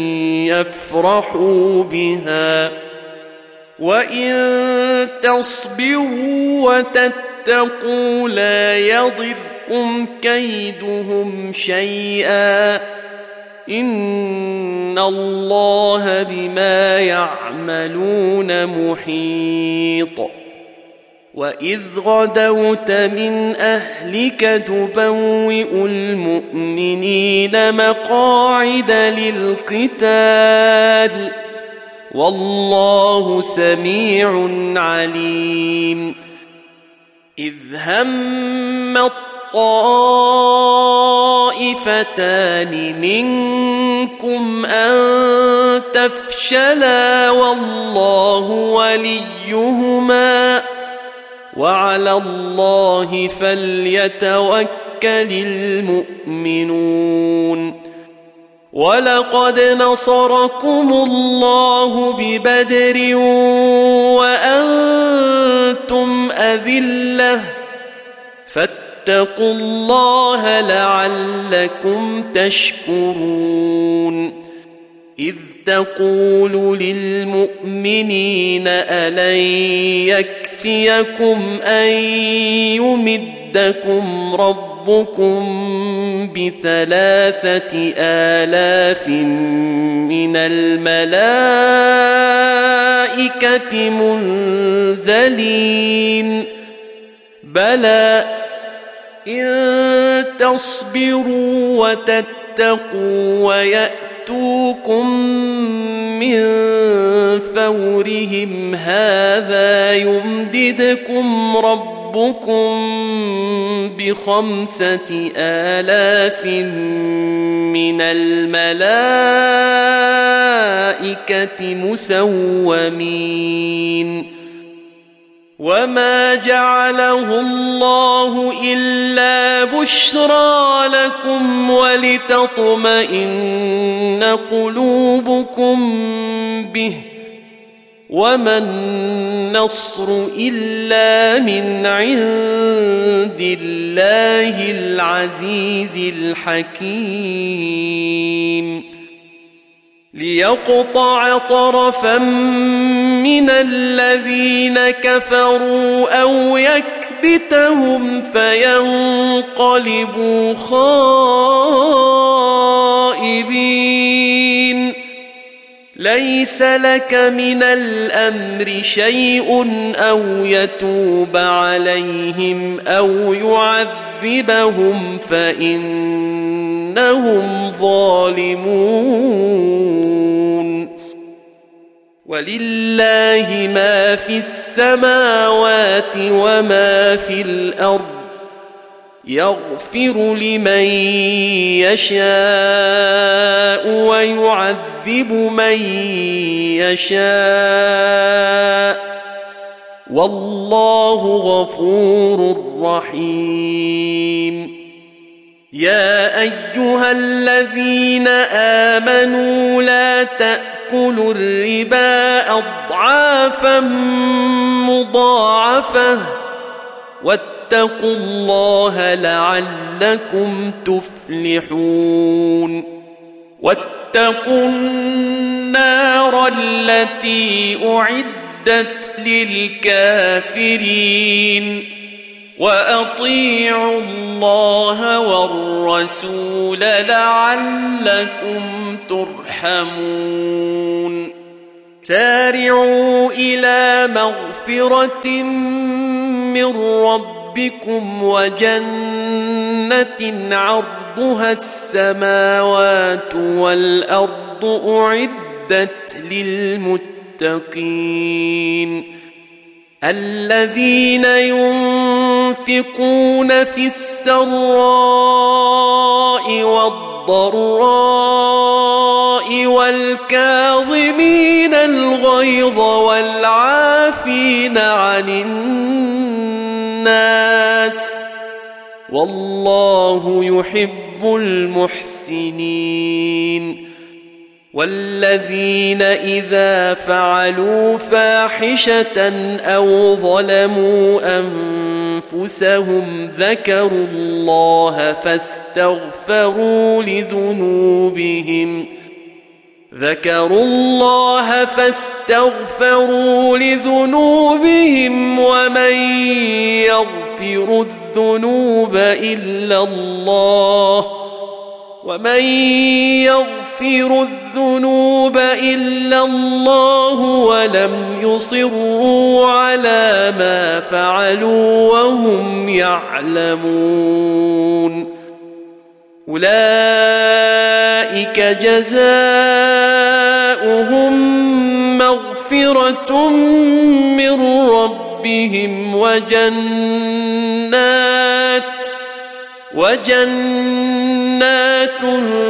يفرحوا بها وإن تصبروا وتتقوا لا يضركم كيدهم شيئا إن الله بما يعملون محيط وإذ غدوت من أهلك تبوئ المؤمنين مقاعد للقتال والله سميع عليم إذ هم الطائفتان منكم أن تفشلا والله وليهما وعلى الله فليتوكل المؤمنون ولقد نصركم الله ببدر وأنتم أذلة فاتقوا الله لعلكم تشكرون إذ تقول للمؤمنين ألن يكفيكم أن يمدكم ربكم بثلاثة آلاف من الملائكة منزلين بلى إن تصبروا وتتقوا ويأتوكم من فورهم هذا يمددكم ربكم ربكم بخمسة آلاف من الملائكة مسومين وما جعله الله إلا بشرى لكم ولتطمئن قلوبكم به وما النصر إلا من عند الله العزيز الحكيم ليقطع طرفا من الذين كفروا أو يكبتهم فينقلبوا خائبين ليس لك من الأمر شيء أو يتوب عليهم أو يعذبهم فإنهم ظالمون ولله ما في السماوات وما في الأرض يغفر لمن يشاء ويعذب من يشاء والله غفور رحيم يا أيها الذين آمنوا لا تأكلوا الربا أضعافا مضاعفة واتقوا الله لعلكم تفلحون واتقوا النار التي أعدت للكافرين وأطيعوا الله والرسول لعلكم ترحمون سارعوا إلى مغفرة من ربكم وجنة عرضها السماوات والأرض أعدت للمتقين الذين ينفقون في السراء والضراء والكاظمين الغيظ والعافين عن الناس والله يحب المحسنين والذين إذا فعلوا فاحشة أو ظلموا أنفسهم ذكروا الله فاستغفروا لذنوبهم ذكروا الله فاستغفروا لذنوبهم ومن يغفر الذنوب إلا الله ومن يغفر الذنوب إلا الله ولم يصروا على ما فعلوا وهم يعلمون أولئك جزاؤهم مغفرة من ربهم وجنات وجنات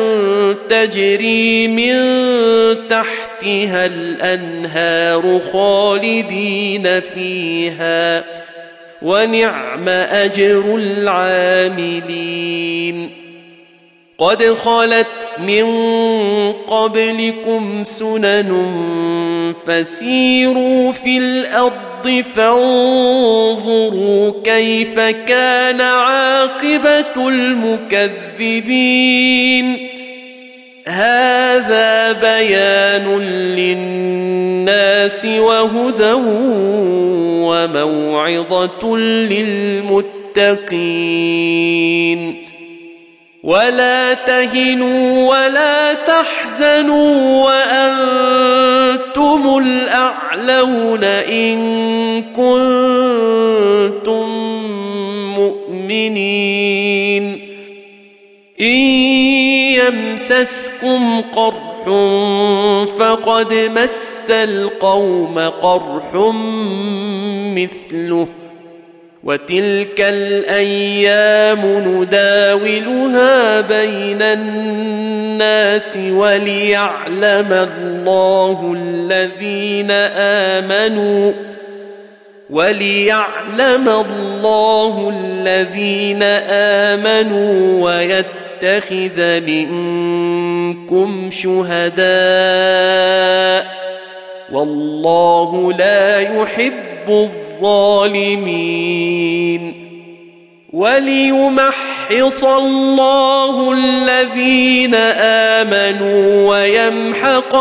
تجري من تحتها الأنهار خالدين فيها ونعم أجر العاملين قد خلت من قبلكم سنن فسيروا في الأرض فانظروا كيف كان عاقبة المكذبين هذا بيان للناس وهدى وموعظة للمتقين ولا تهنوا ولا تحزنوا وأنتم الأعلون إن كنتم مؤمنين إن يمسسكم قرح فقد مس القوم قرح مثله وتلك الأيام نداولها بين الناس وليعلم الله الذين آمنوا وليعلم الله الذين آمنوا ويتخذ منكم شهداء والله لا يحب الظالمين وليمحص الله الذين آمنوا ويمحق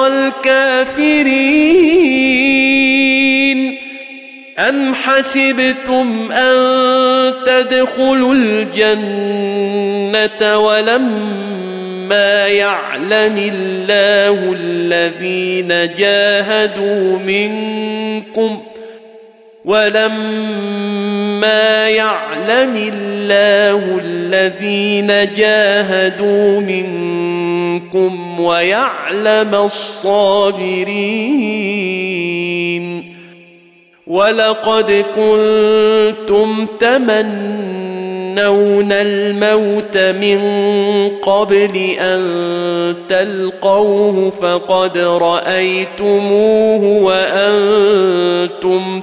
الكافرين أم حسبتم أن تدخلوا الجنة ولما يعلم الله الذين جاهدوا منكم ولما يعلم الله الذين جاهدوا منكم ويعلم الصابرين ولقد كنتم تمنون الموت من قبل أن تلقوه فقد رأيتموه وأنتم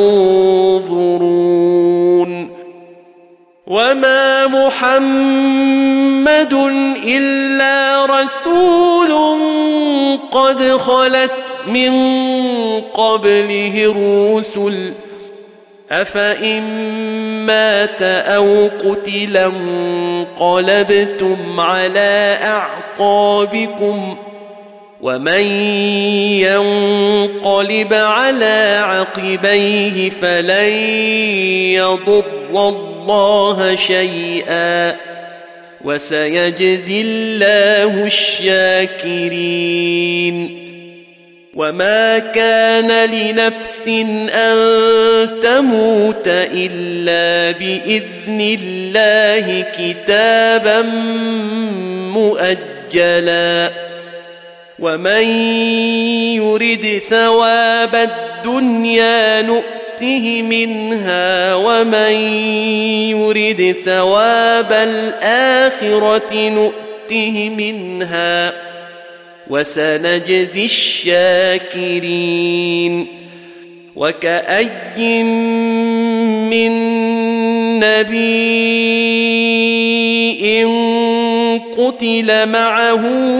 تنظرون وما محمد إلا رسول قد خلت من قبله الرسل أفإن مات أو قتل انقلبتم على أعقابكم ومن ينقلب على عقبيه فلن يضر الله شيئا وسيجزي الله الشاكرين وما كان لنفس أن تموت إلا بإذن الله كتابا مؤجلا ومن يرد ثواب الدنيا نؤته منها ومن يرد ثواب الآخرة نؤته منها وسنجزي الشاكرين وكأي من نبي قتل معه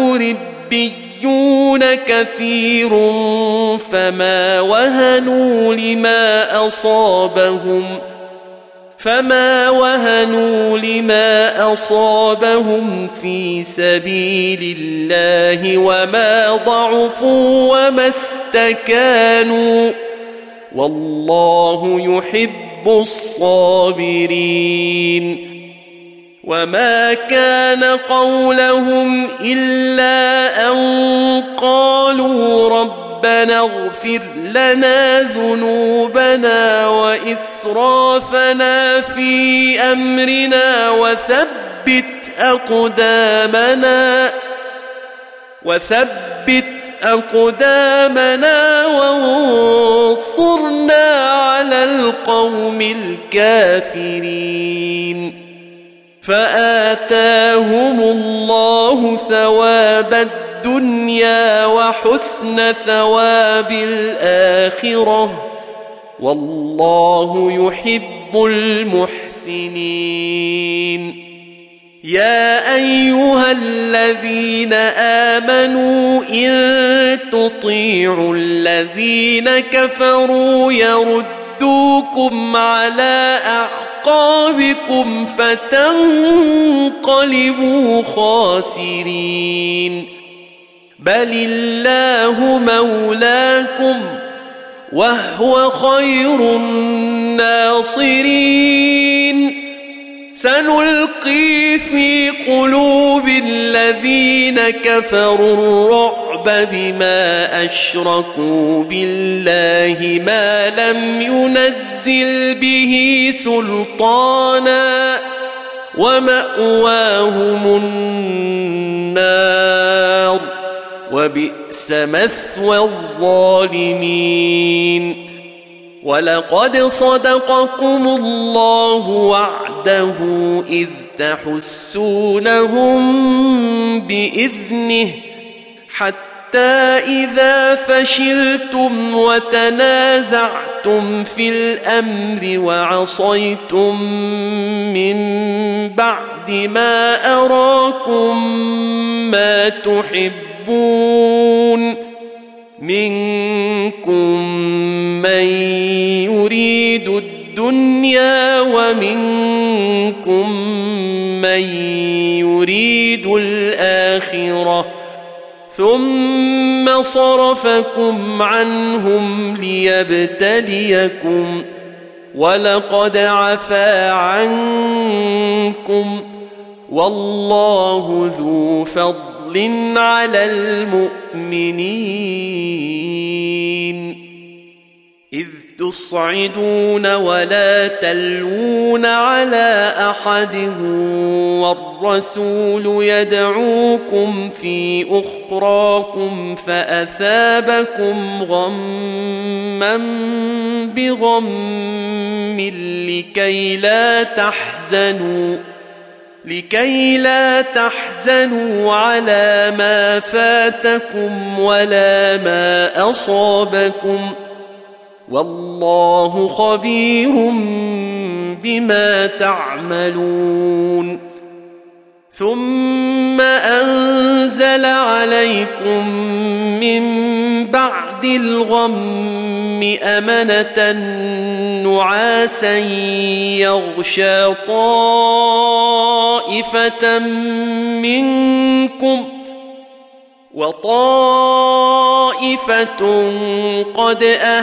ربيون كثير فما وهنوا لما أصابهم فما وهنوا لما أصابهم في سبيل الله وما ضعفوا وما استكانوا والله يحب الصابرين وما كان قولهم إلا أن قالوا ربنا اغفر لنا ذنوبنا وإسرافنا في أمرنا وثبت أقدامنا وثبت أقدامنا وانصرنا على القوم الكافرين فآتاهم الله ثواب الدنيا وحسن ثواب الآخرة والله يحب المحسنين يا أيها الذين آمنوا إن تطيعوا الذين كفروا يردوكم على أعقابكم فتنقلبوا خاسرين بل الله مولاكم وهو خير الناصرين سنلقي في قلوب الذين كفروا الرعب بما أشركوا بالله ما لم ينزل به سلطانا ومأواهم النار وبئس مثوى الظالمين ولقد صدقكم الله وعده إذ تحسونهم بإذنه حتى إذا فشلتم وتنازعتم في الأمر وعصيتم من بعد ما أراكم ما تحبون منكم من يريد الدنيا ومنكم من يريد الآخرة ثم صرفكم عنهم ليبتليكم ولقد عفا عنكم والله ذو فضل على المؤمنين إذ تصعدون ولا تلوون على أحد والرسول يدعوكم في أخراكم فأثابكم غما بغم لكي لا تحزنوا لكي لا تحزنوا على ما فاتكم ولا ما أصابكم والله خبير بما تعملون ثم أنزل عليكم من بعد الغم أمنة نعاسا يغشى طائفة منكم وطائفة قد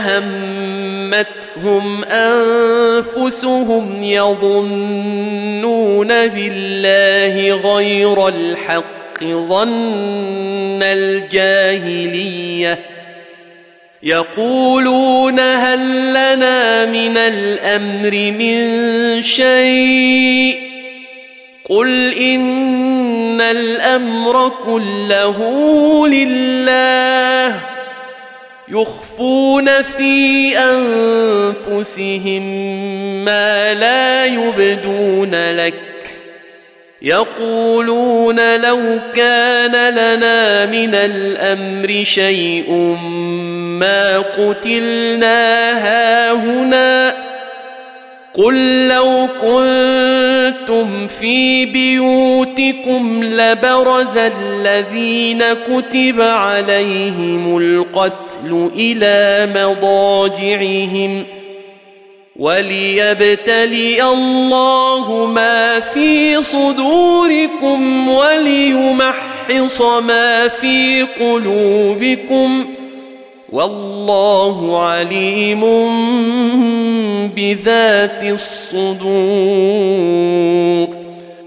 أهمتهم أنفسهم يظنون بالله غير الحق ظن الجاهلية يقولون هل لنا من الأمر من شيء قل إن الأمر كله لله يخفون في أنفسهم ما لا يبدون لك يقولون لو كان لنا من الأمر شيء ما قتلنا هاهنا قل لو كنتم في بيوتكم لبرز الذين كتب عليهم القتل إلى مضاجعهم وليبتلي الله ما في صدوركم وليمحص ما في قلوبكم والله عليم بذات الصدور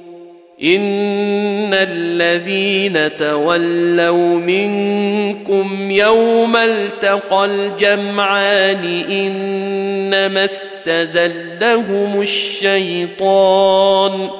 إن الذين تولوا منكم يوم التقى الجمعان إنما استزلهم الشيطان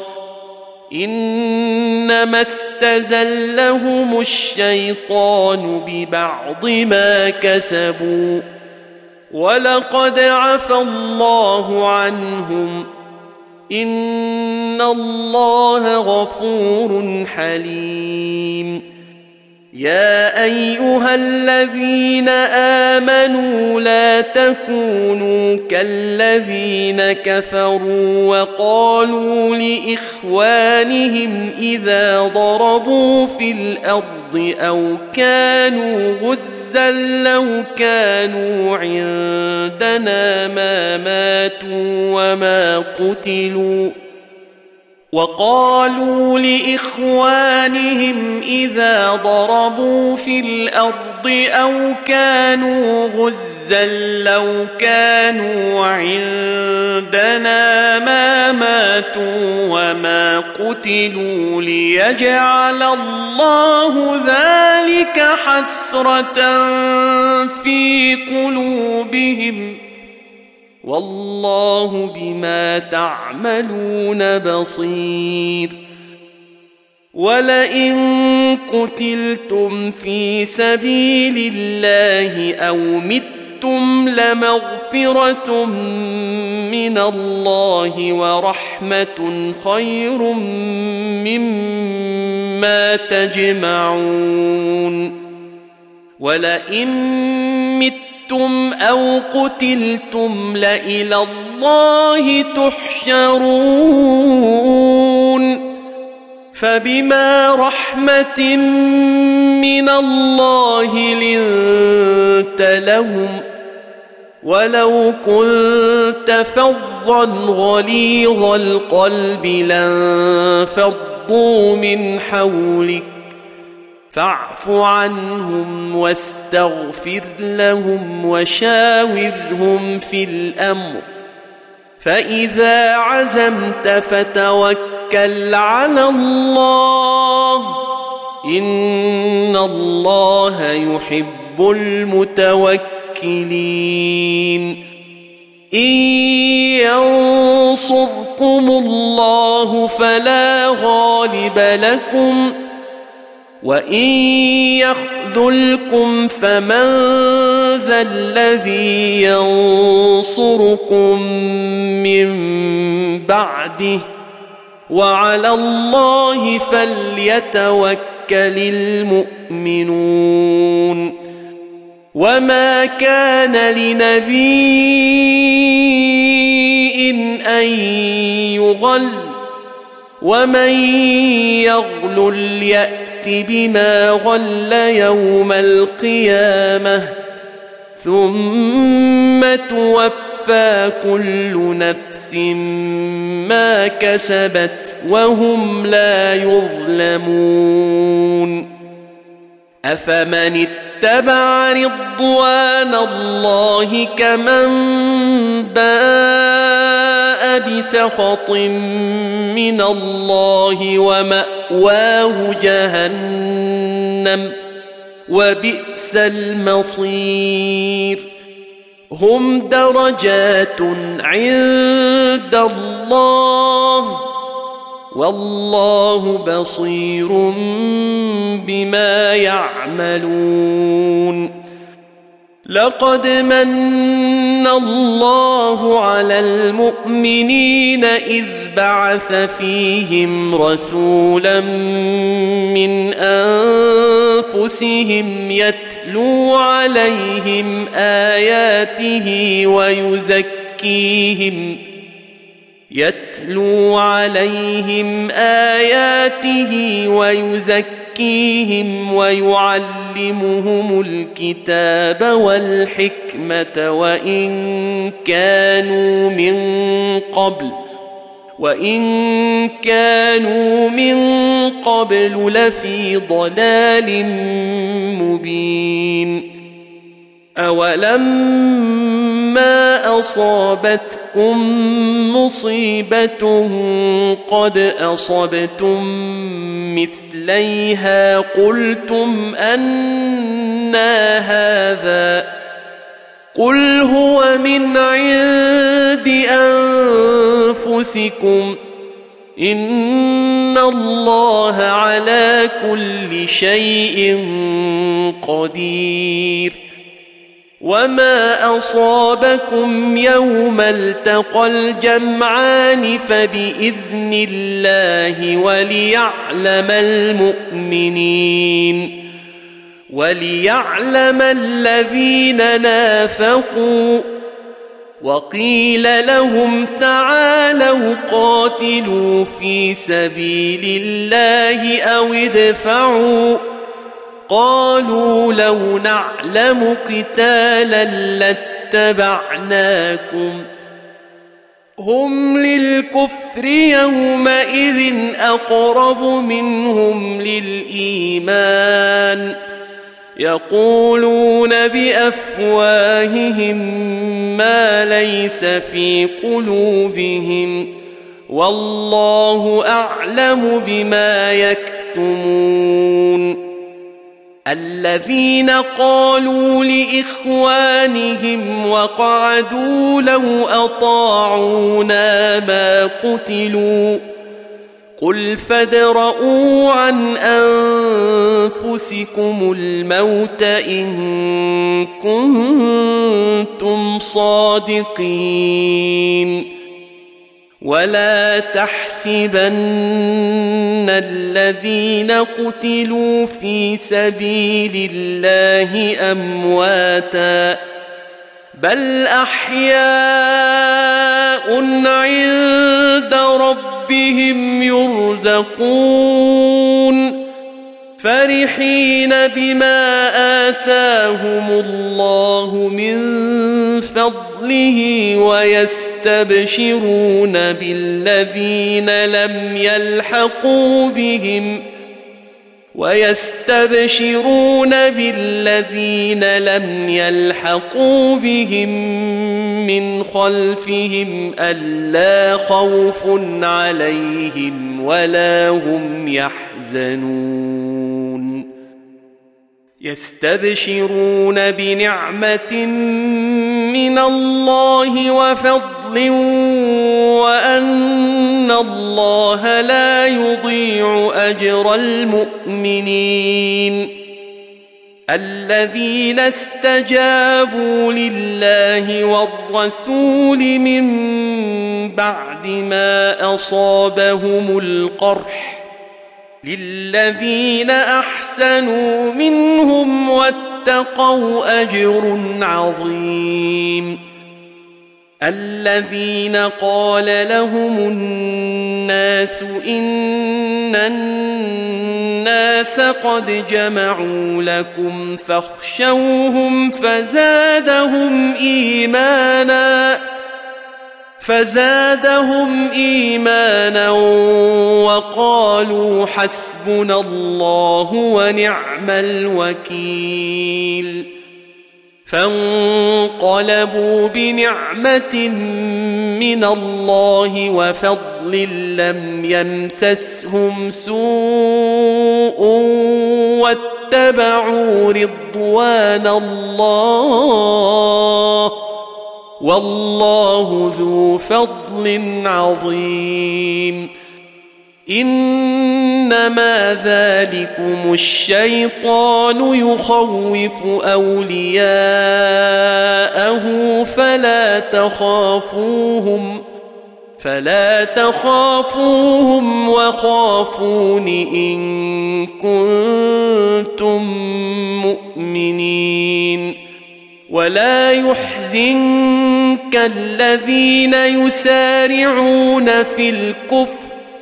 إنما استزلهم الشيطان ببعض ما كسبوا ولقد عفى الله عنهم إن الله غفور حليم يا أيها الذين آمنوا لا تكونوا كالذين كفروا وقالوا لإخوانهم إذا ضربوا في الأرض أو كانوا غزا لو كانوا عندنا ما ماتوا وما قتلوا وقالوا لإخوانهم إذا ضربوا في الأرض أو كانوا غزا لو كانوا عندنا ما ماتوا وما قتلوا ليجعل الله ذلك حسرة في قلوبهم والله بما تعملون بصير ولئن قتلتم في سبيل الله أو متم لمغفرة مغفرة من الله ورحمة خير مما تجمعون ولئن متم أو قتلتم لإلى الله تحشرون فبما رحمة من الله لنت لهم ولو كنت فظا غليظ القلب لانفضوا من حولك فاعف عنهم واستغفر لهم وشاورهم في الأمر فإذا عزمت فتوكل على الله إن الله يحب المتوكلين إن ينصركم الله فلا غالب لكم وإن يخذلكم فمن ذا الذي ينصركم من بعده وعلى الله فليتوكل المؤمنون وما كان لنبي أن يغل ومن يغلل يأت بما غل يوم القيامة ثم توفى كل نفس ما كسبت وهم لا يظلمون أفمن اتبع رضوان الله كمن باء بسخط من الله ومأواه جهنم وبئس المصير هم درجات عند الله والله بصير بما يعملون لقد من الله على المؤمنين إذ بعث فيهم رسولا من أنفسهم يتلو عليهم آياته ويزكيهم يتلو عليهم آياته ويزكيهم ويعلمهم الكتاب والحكمة وإن كانوا من قبل وإن كانوا من قبل لفي ضلال مبين أولما أصابتكم مصيبة قد أصبتم مثليها قلتم أنى هذا قل هو من عند أنفسكم إن الله على كل شيء قدير وما أصابكم يوم التقى الجمعان فبإذن الله وليعلم المؤمنين وليعلم الذين نافقوا وقيل لهم تعالوا قاتلوا في سبيل الله أو ادفعوا قالوا لو نعلم قتالا لاتبعناكم هم للكفر يومئذ أقرب منهم للإيمان يقولون بأفواههم ما ليس في قلوبهم والله أعلم بما يكتمون الذين قالوا لإخوانهم وقعدوا لو أطاعونا ما قتلوا قل فادرءوا عن أنفسكم الموت إن كنتم صادقين ولا تحسبن الذين قتلوا في سبيل الله أمواتا بل أحياء عند ربهم يرزقون فرحين بما آتاهم الله من فضله ويستبشرون بالذين لم يلحقوا بهم ويستبشرون بالذين لم يلحقوا بهم من خلفهم ألا خوف عليهم ولا هم يحزنون يستبشرون بنعمة من الله وفضل وأن الله لا يضيع أجر المؤمنين الذين استجابوا لله والرسول من بعد ما أصابهم القرح للذين أحسنوا منهم واتقوا أجر عظيم الذين قال لهم الناس إن الناس قد جمعوا لكم فاخشوهم فزادهم إيمانا فزادهم إيمانا وقالوا حسبنا الله ونعم الوكيل فانقلبوا بنعمة من الله وفضل لم يمسسهم سوء واتبعوا رضوان الله والله ذو فضل عظيم إنما ذلكم الشيطان يخوف أولياءه فلا تخافوهم فلا تخافوهم وخافون إن كنتم مؤمنين ولا يحزنك الذين يسارعون في الكفر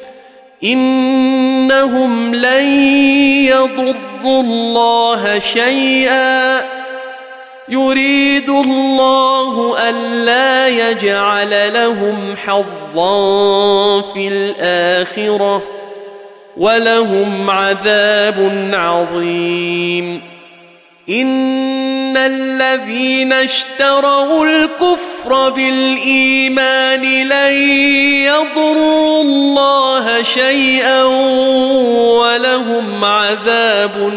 إنهم لن يضروا الله شيئا يريد الله ألا يجعل لهم حظا في الآخرة ولهم عذاب عظيم إن الذين اشتروا الكفر بالإيمان لن يضروا الله شيئا ولهم عذاب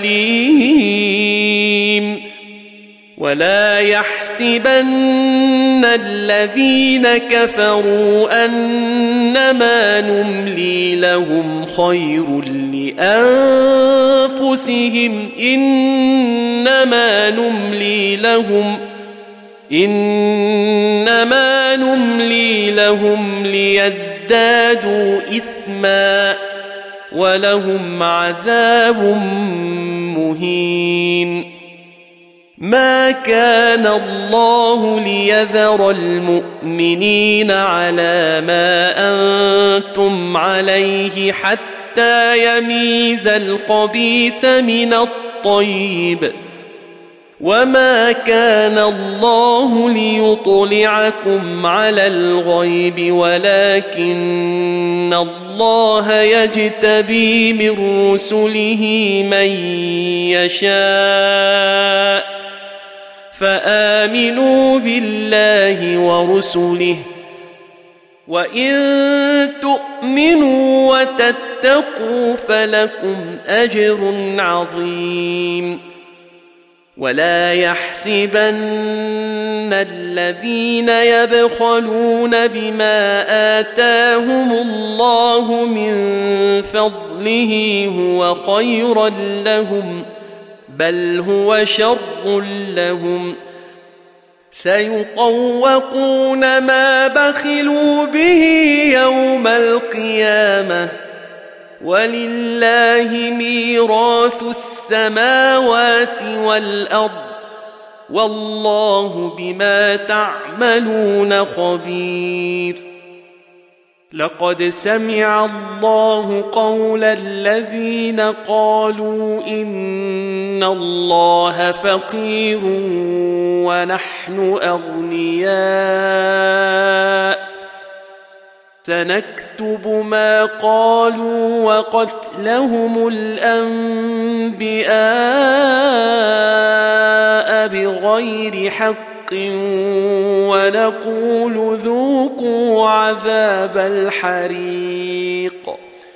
أليم ولا يحسبن الذين كفروا أنما نملي لهم خير لأنفسهم إنما نملي لهم إنما نملي لهم ليزدادوا إثما ولهم عذاب مهين ما كان الله ليذر المؤمنين على ما أنتم عليه حتى يميز الخبيث من الطيب وما كان الله ليطلعكم على الغيب ولكن الله يجتبي من رسله من يشاء فآمنوا بالله ورسله وإن تؤمنوا وتتقوا فلكم أجر عظيم ولا يحسبن الذين يبخلون بما آتاهم الله من فضله هو خيرا لهم بل هو شر لهم سيطوقون ما بخلوا به يوم القيامة ولله ميراث السماوات والأرض والله بما تعملون خبير. لقد سمع الله قول الذين قالوا إن الله فقير ونحن أغنياء سنكتب ما قالوا وقتلهم الأنبياء بغير حق ونقول ذوقوا عذاب الحريق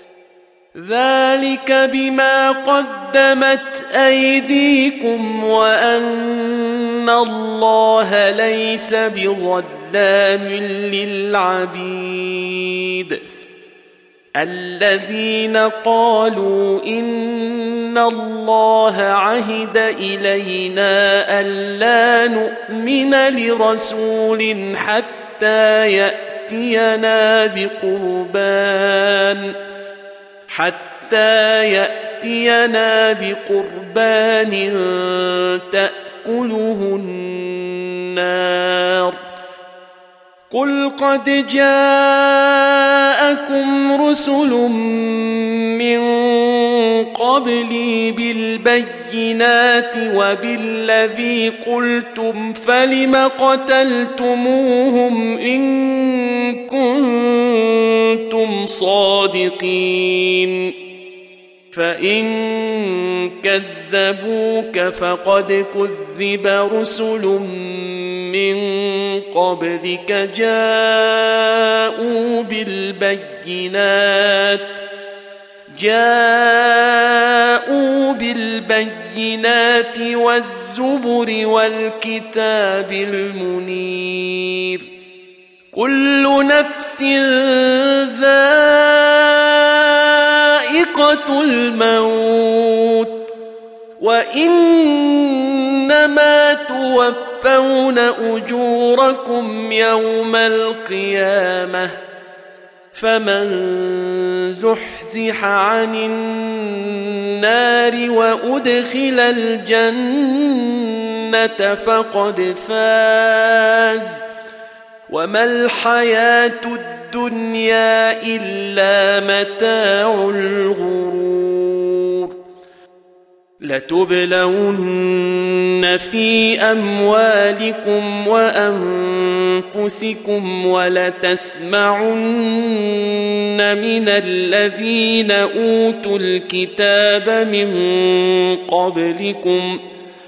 ذلك بما قدمت أيديكم وأن الله ليس بظلام للعبيد. الذين قالوا إن الله عهد إلينا ألا نؤمن لرسول حتى يأتينا بقربان حتى يأتينا بقربان تأكله النار قل قد جاءكم رسل من قبلي بالبينات وبالذي قلتم فلم قتلتموهم إن كنتم صادقين فإن كذبوك فقد كذب رسل من قبلك جاءوا بالبينات جاءوا بالبينات والزبر والكتاب المنير كل نفس ذائقة الموت وإنما توفون أجوركم يوم القيامة فمن زحزح عن النار وأدخل الجنة فقد فاز وما الحياة الدنيا إلا متاع الغرور لتبلون في أموالكم وأنفسكم ولتسمعن من الذين أوتوا الكتاب من قبلكم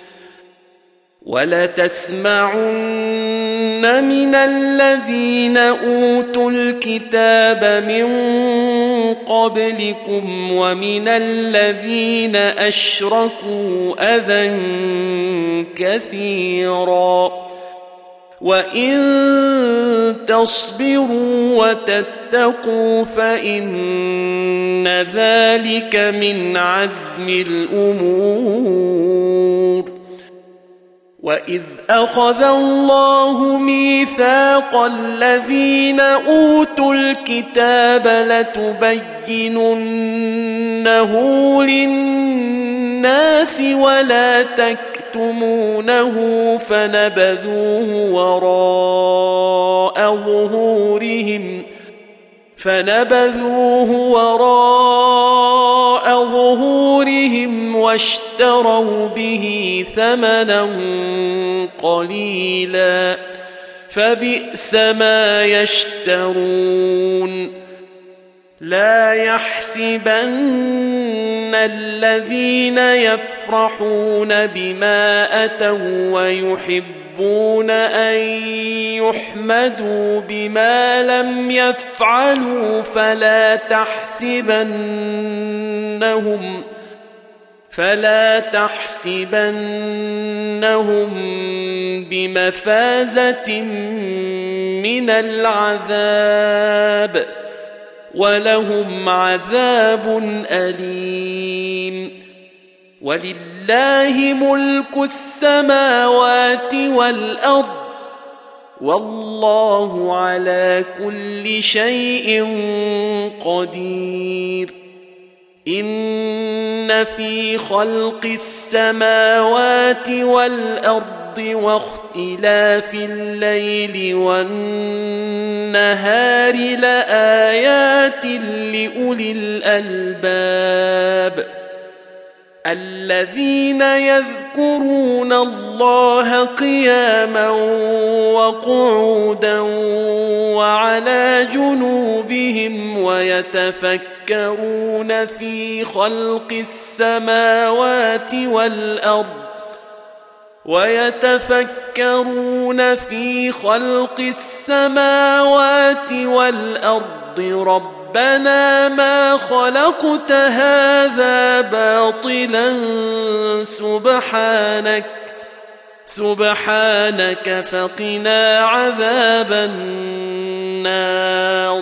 ولتسمعن من الذين أوتوا الكتاب من قبلكم ومن الذين أشركوا أذى كثيرا وإن تصبروا وتتقوا فإن ذلك من عزم الأمور وإذ أخذ الله ميثاق الذين أوتوا الكتاب لتبيننه للناس ولا تكتمونه فنبذوه وراء ظهورهم فنبذوه وراء ظهورهم واشتروا به ثمنا قليلا فبئس ما يشترون لا يحسبن الذين يفرحون بما أتوا ويحبون أن يحمدوا بما لم يفعلوا فلا تحسبنهم فلا تحسبنهم بمفازة من العذاب ولهم عذاب أليم. ولله ملك السماوات والأرض والله على كل شيء قدير. إن في خلق السماوات والأرض واختلاف الليل والنهار لآيات لأولي الألباب الذين يذكرون الله قياما وقعودا وعلى جنوبهم ويتفكرون في خلق السماوات والأرض ويتفكرون في خلق السماوات والأرض ربنا ما خلقت هذا باطلا سبحانك سبحانك فقنا عذاب النار.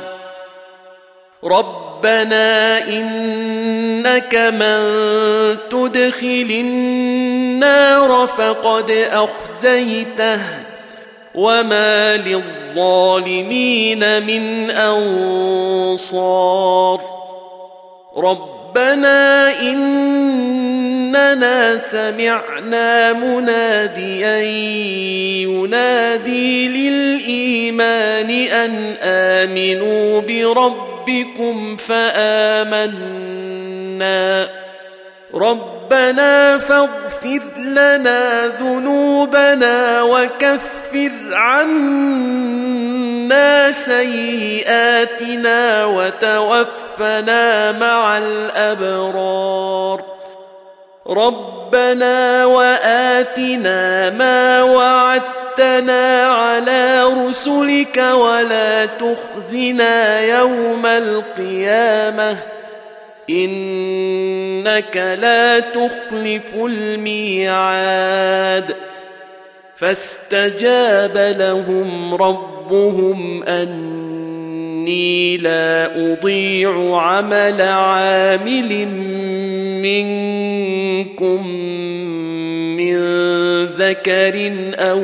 ربنا إنك من تدخل النار فقد أخزيته وما للظالمين من أنصار. ربنا إننا سمعنا مناديا ينادي للإيمان أن آمنوا بربكم فآمنا ربنا فاغفر لنا ذنوبنا وكفر عنا سيئاتنا وتوفنا مع الأبرار. ربنا وآتنا ما وعدتنا على رسلك ولا تخزنا يوم القيامة إنك لا تخلف الميعاد. فاستجاب لهم ربهم أني لا أضيع عمل عامل منكم من ذكر أو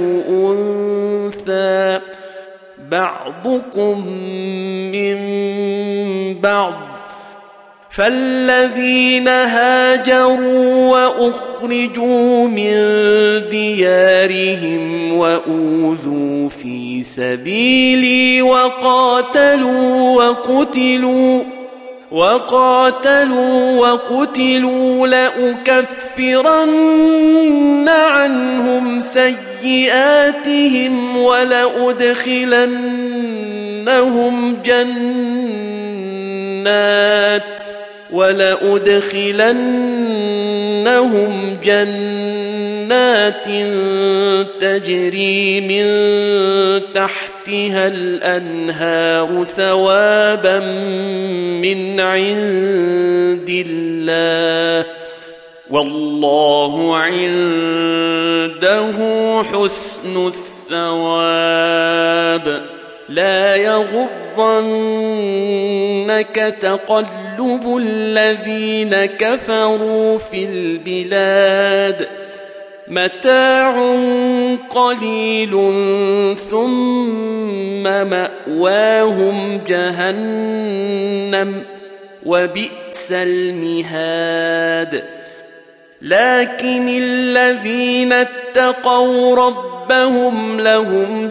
أنثى بعضكم من بعض فالذين هاجروا وأخرجوا من ديارهم وأوذوا في سبيلي وقاتلوا وقتلوا وقاتلوا وقتلوا لأكفرن عنهم سيئاتهم ولأدخلنهم جنات ولأدخلنهم جنات تجري من تحتها الأنهار ثوابا من عند الله والله عنده حسن الثواب. لا يغرنك تقلب الذين كفروا في البلاد متاع قليل ثم مأواهم جهنم وبئس المهاد. لكن الذين اتقوا ربهم لهم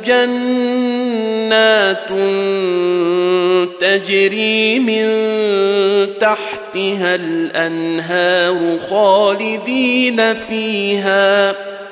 جنات تجري من تحتها الأنهار خالدين فيها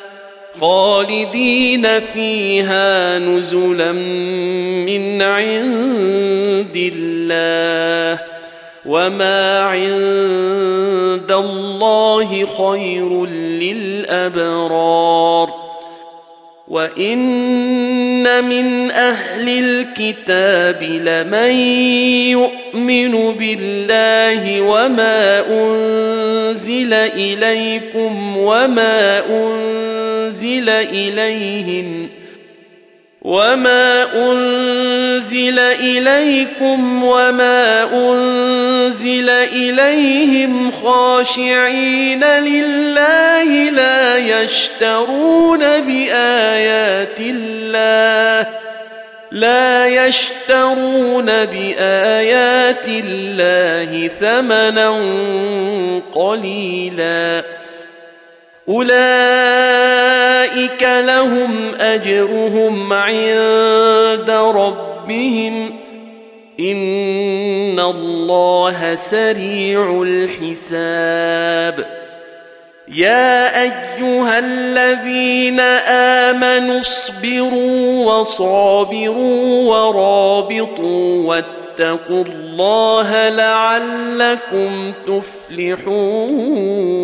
خالدين فيها نزلا من عند الله وما عند الله خير للأبرار. وإن من أهل الكتاب لمن يؤمن بالله وما أنزل إليكم وما أنزل إليهم وما أنزل إليكم وما أنزل إليهم خاشعين لله لا يشترون بآيات الله لا يشترون بآيات الله ثمنا قليلا أولئك لهم أجرهم عند ربهم إن الله سريع الحساب يا أيها الذين آمنوا اصبروا وصابروا ورابطوا واتقوا الله لعلكم تفلحون